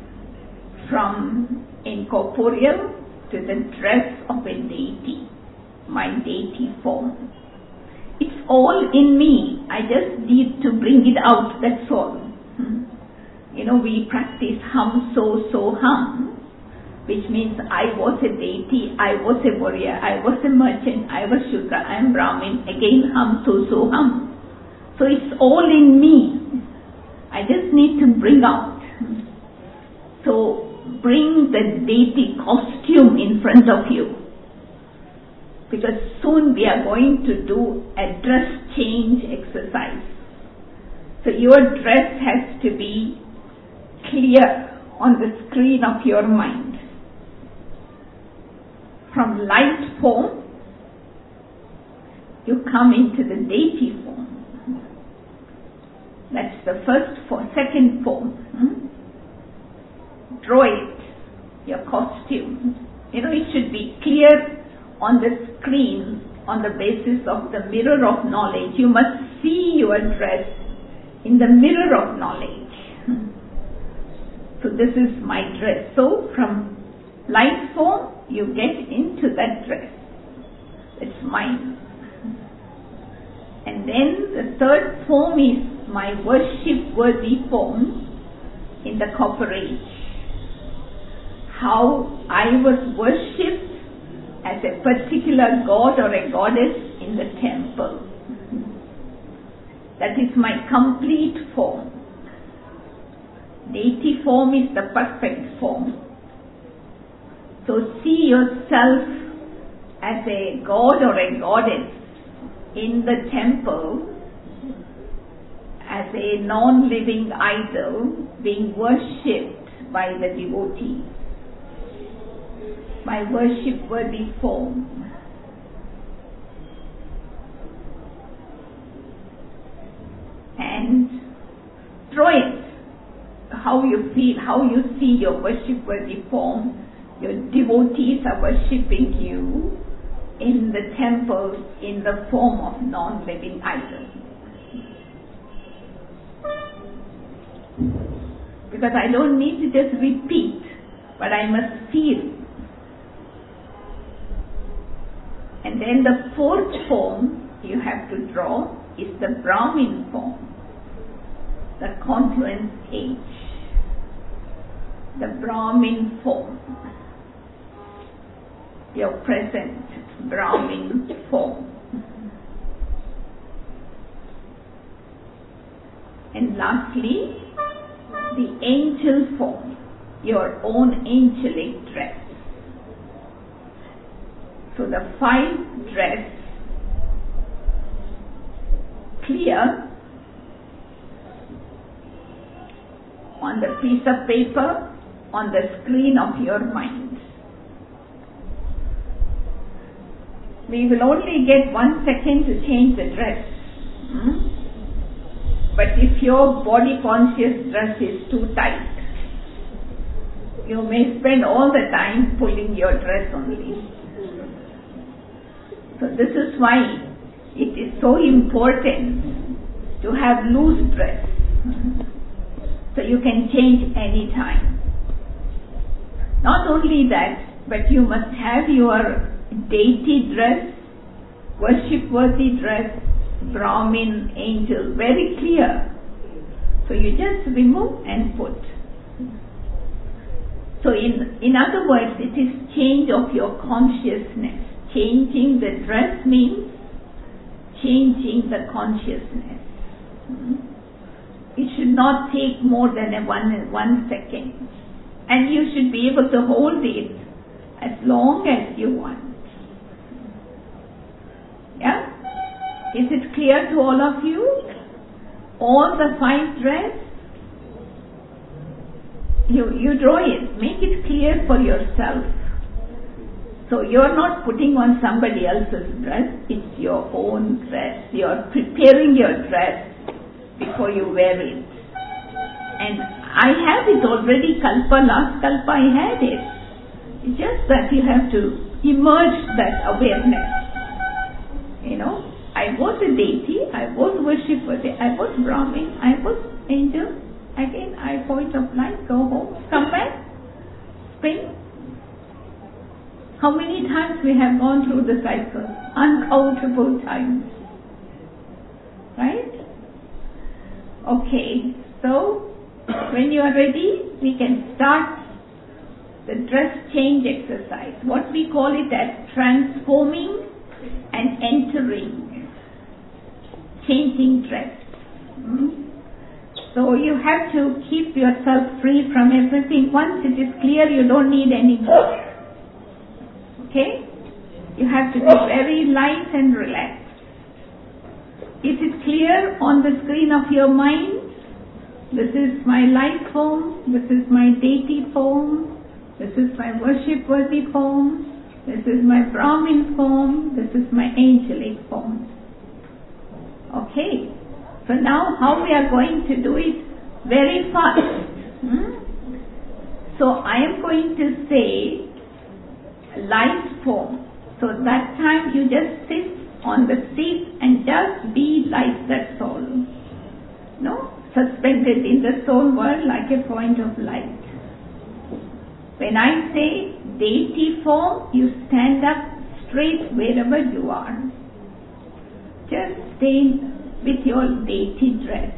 from incorporeal to the dress of a deity, my deity form. It's all in me. I just need to bring it out, that's all. Hmm. You know, we practice hum, so, so, hum, which means I was a deity, I was a warrior, I was a merchant, I was Shudra, I am Brahmin, again hum, so, so, hum. So it's all in me. I just need to bring out. So bring the deity costume in front of you, because soon we are going to do a dress change exercise. So your dress has to be clear on the screen of your mind. From light form, you come into the deity form. That's the first form. Second form. Hmm? Draw it, your costume. You know, it should be clear on the screen on the basis of the mirror of knowledge. You must see your dress in the mirror of knowledge. Hmm? So this is my dress. So from light form, you get into that dress. It's mine. And then the third form is my worship-worthy form in the copper age. How I was worshipped as a particular god or a goddess in the temple. That is my complete form. Deity form is the perfect form. So see yourself as a god or a goddess in the temple, as a non-living idol being worshipped by the devotees. My worship-worthy form. And draw it. How you feel, how you see your worship-worthy form. Your devotees are worshipping you in the temple in the form of non-living idols. Because I don't need to just repeat, but I must feel. And then the fourth form you have to draw is the Brahmin form, the confluence age, the Brahmin form, your present Brahmin form. And lastly, the angel form, your own angelic dress. So the five dress, clear on the piece of paper, on the screen of your mind. we will only get one second to change the dress. Hmm? But if your body conscious dress is too tight, you may spend all the time pulling your dress only. So this is why it is so important to have loose dress. So you can change any time. Not only that, but you must have your deity dress, worship-worthy dress, Brahmin, angel, very clear. So you just remove and put. So in, in other words, it is change of your consciousness. Changing the dress means changing the consciousness. It should not take more than a one, one second. And you should be able to hold it as long as you want. Yeah? Is it clear to all of you? All the five dress? You, you draw it. Make it clear for yourself. So you're not putting on somebody else's dress. It's your own dress. You're preparing your dress before you wear it. And I have it already. Kalpa, last Kalpa I had it. It's just that you have to emerge that awareness. You know, I was a deity, I was worshipworthy, I was Brahmin, I was angel. Again, I point of light, go home, come back, spring. How many times we have gone through the cycle? Uncountable times. Right? Okay, so when you are ready, we can start the dress change exercise. What we call it as transforming and entering, changing dress. Hmm? So you have to keep yourself free from everything. Once it is clear, you don't need any more. Okay? You have to be very light and relaxed. Is it clear on the screen of your mind? This is my light form. This is my deity form. This is my worship-worthy form. This is my Brahmin form. This is my angelic form. Okay. So now how we are going to do it very fast. Hmm? So I am going to say light form. So that time you just sit on the seat and just be light, that's all. No? Suspended in the soul world like a point of light. When I say deity form, you stand up straight wherever you are. Just stay with your deity dress.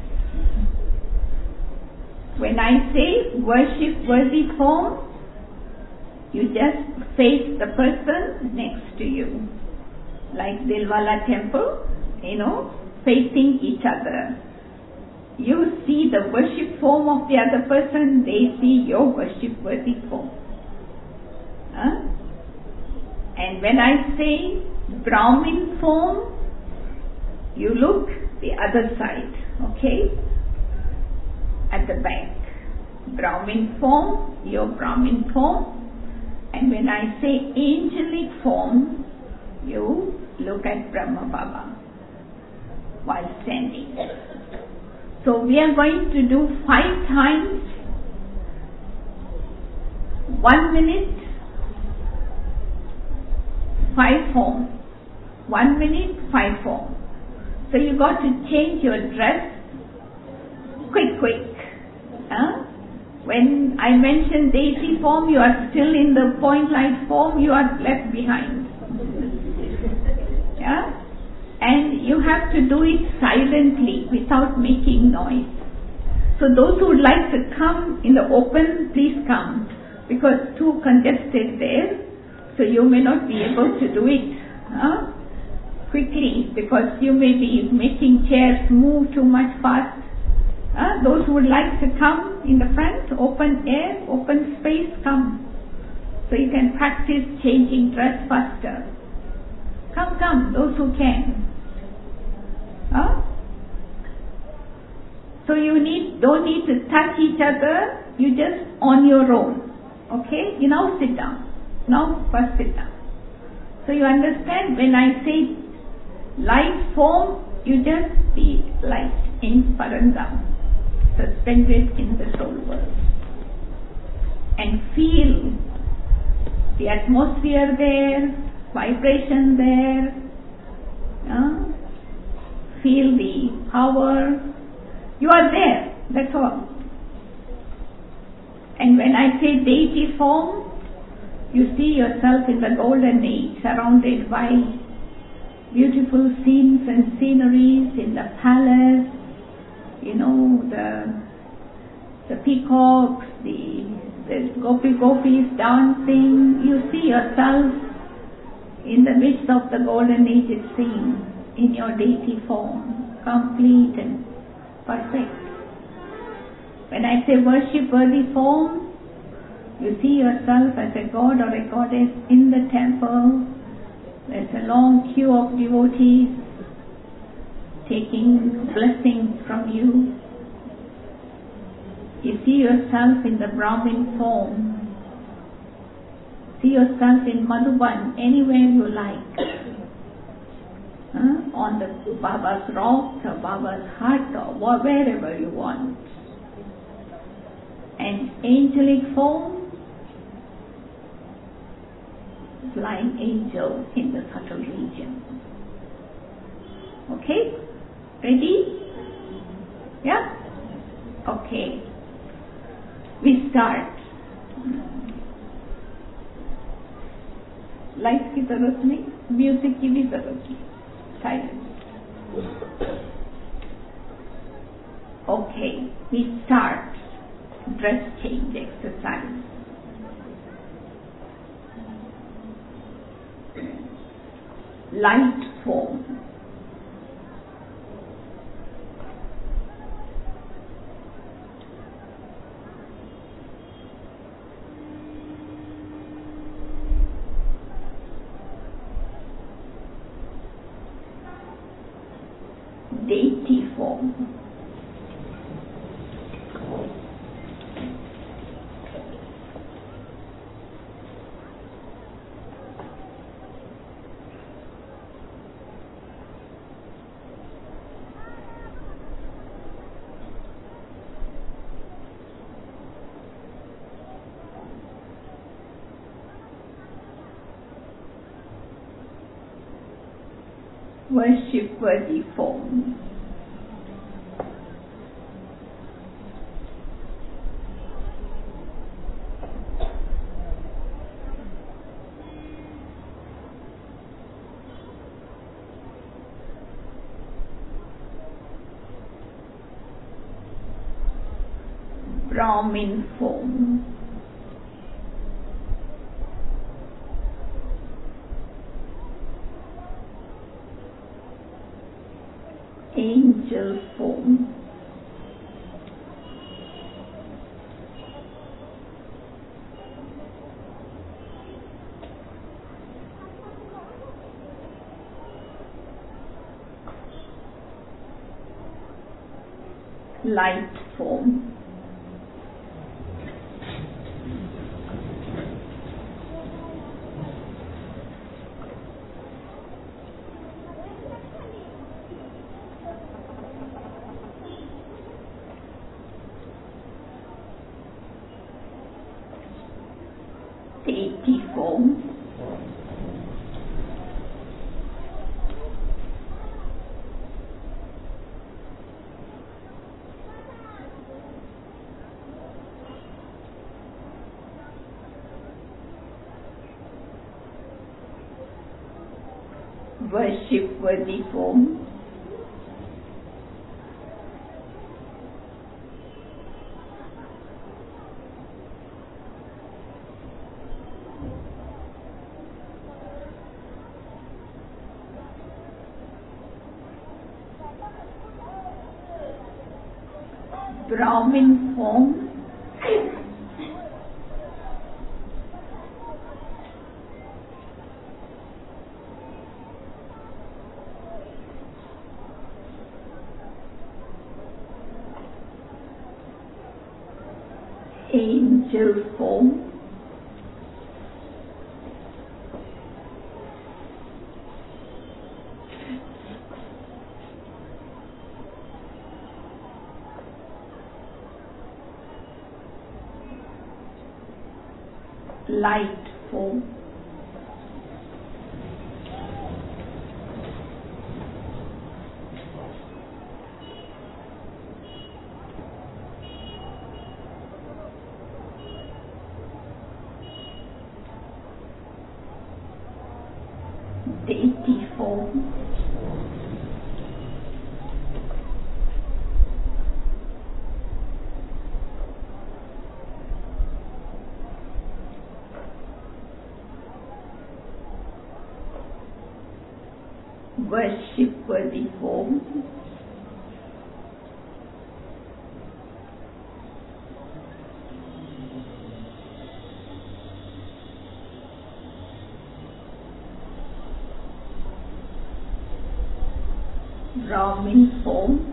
When I say worship-worthy form, you just face the person next to you. Like Dilwala temple, you know, facing each other. You see the worship form of the other person, they see your worship-worthy form. Huh? And when I say Brahmin form, you look the other side, okay? At the back. Brahmin form, your Brahmin form. And when I say angelic form, you look at Brahma Baba while standing. So we are going to do five times, one minute, five form. One minute, five form. So you got to change your dress quick, quick. Huh? When I mention deity form, you are still in the point light form, you are left behind. Yeah? And you have to do it silently without making noise. So those who would like to come in the open, please come, because too congested there, so you may not be able to do it huh? quickly, because you may be making chairs move too much fast. Uh, those who would like to come in the front, open air, open space, come. So you can practice changing dress faster. Come, come, those who can. Huh? So you need, don't need to touch each other, you just on your own. Okay? You now sit down. Now first sit down. So you understand, when I say light form, you just see light in Parangam, suspended in the soul world. And feel the atmosphere there, vibration there, uh, feel the power. You are there, that's all. And when I say deity form, you see yourself in the golden age, surrounded by beautiful scenes and sceneries in the palace, you know, the the peacocks, the, the gopi gopis dancing. You see yourself in the midst of the golden age scene, in your deity form, complete and perfect. When I say worship-worthy form, you see yourself as a god or a goddess in the temple. There's a long queue of devotees taking blessings from you. You see yourself in the Brahmin form. See yourself in Madhuban, anywhere you like. Huh? On the Baba's rocks or Baba's hut or wherever you want. And angelic form, flying angel in the subtle region. Okay? Ready? Yeah? Okay. We start. Lights की जरूरत नहीं, music की भी जरूरत नहीं. Silence. Okay, we start dress change exercise. Light form. Deity form. Worship-worthy form. Brahmin form. Angel form. Light form. Deity form. Worship-worthy form. Brahmin form. Angel form. light form. Deity form. Worship-worthy form. Brahmin form.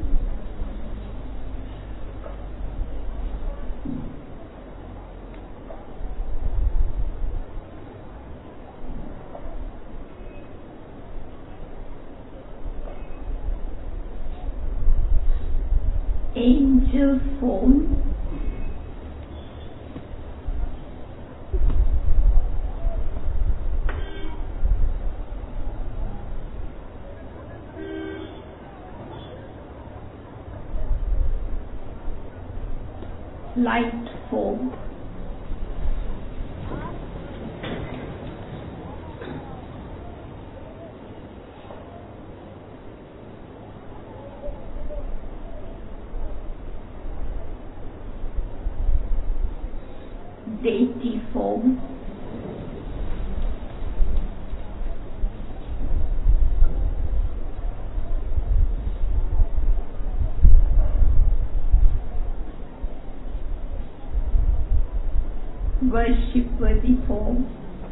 Angel form. Light form. Deity form. Worship-worthy form.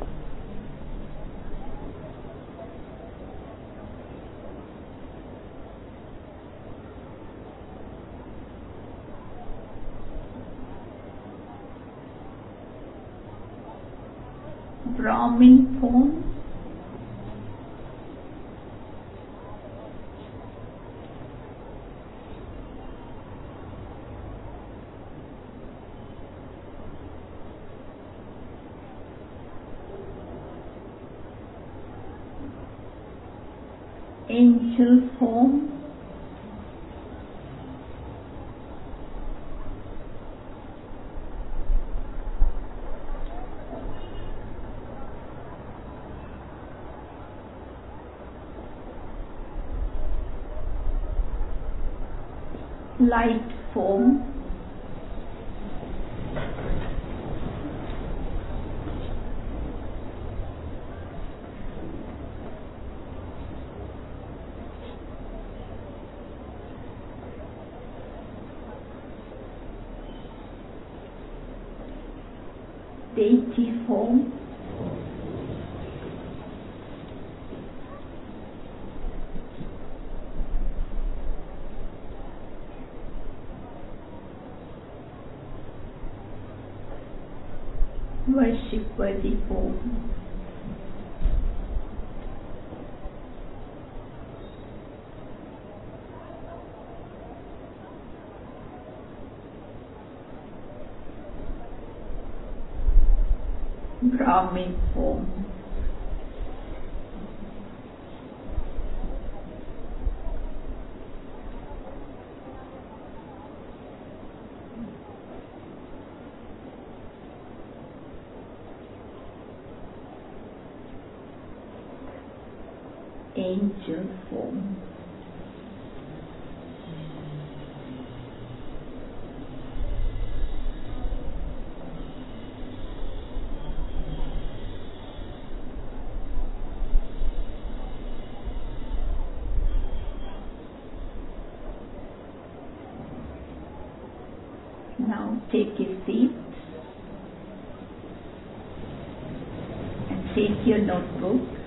Brahmin form. Angel form. Light form. Deity form. Worship-worthy form. Brahmin form. Angel form. Now take a seat and take your notebook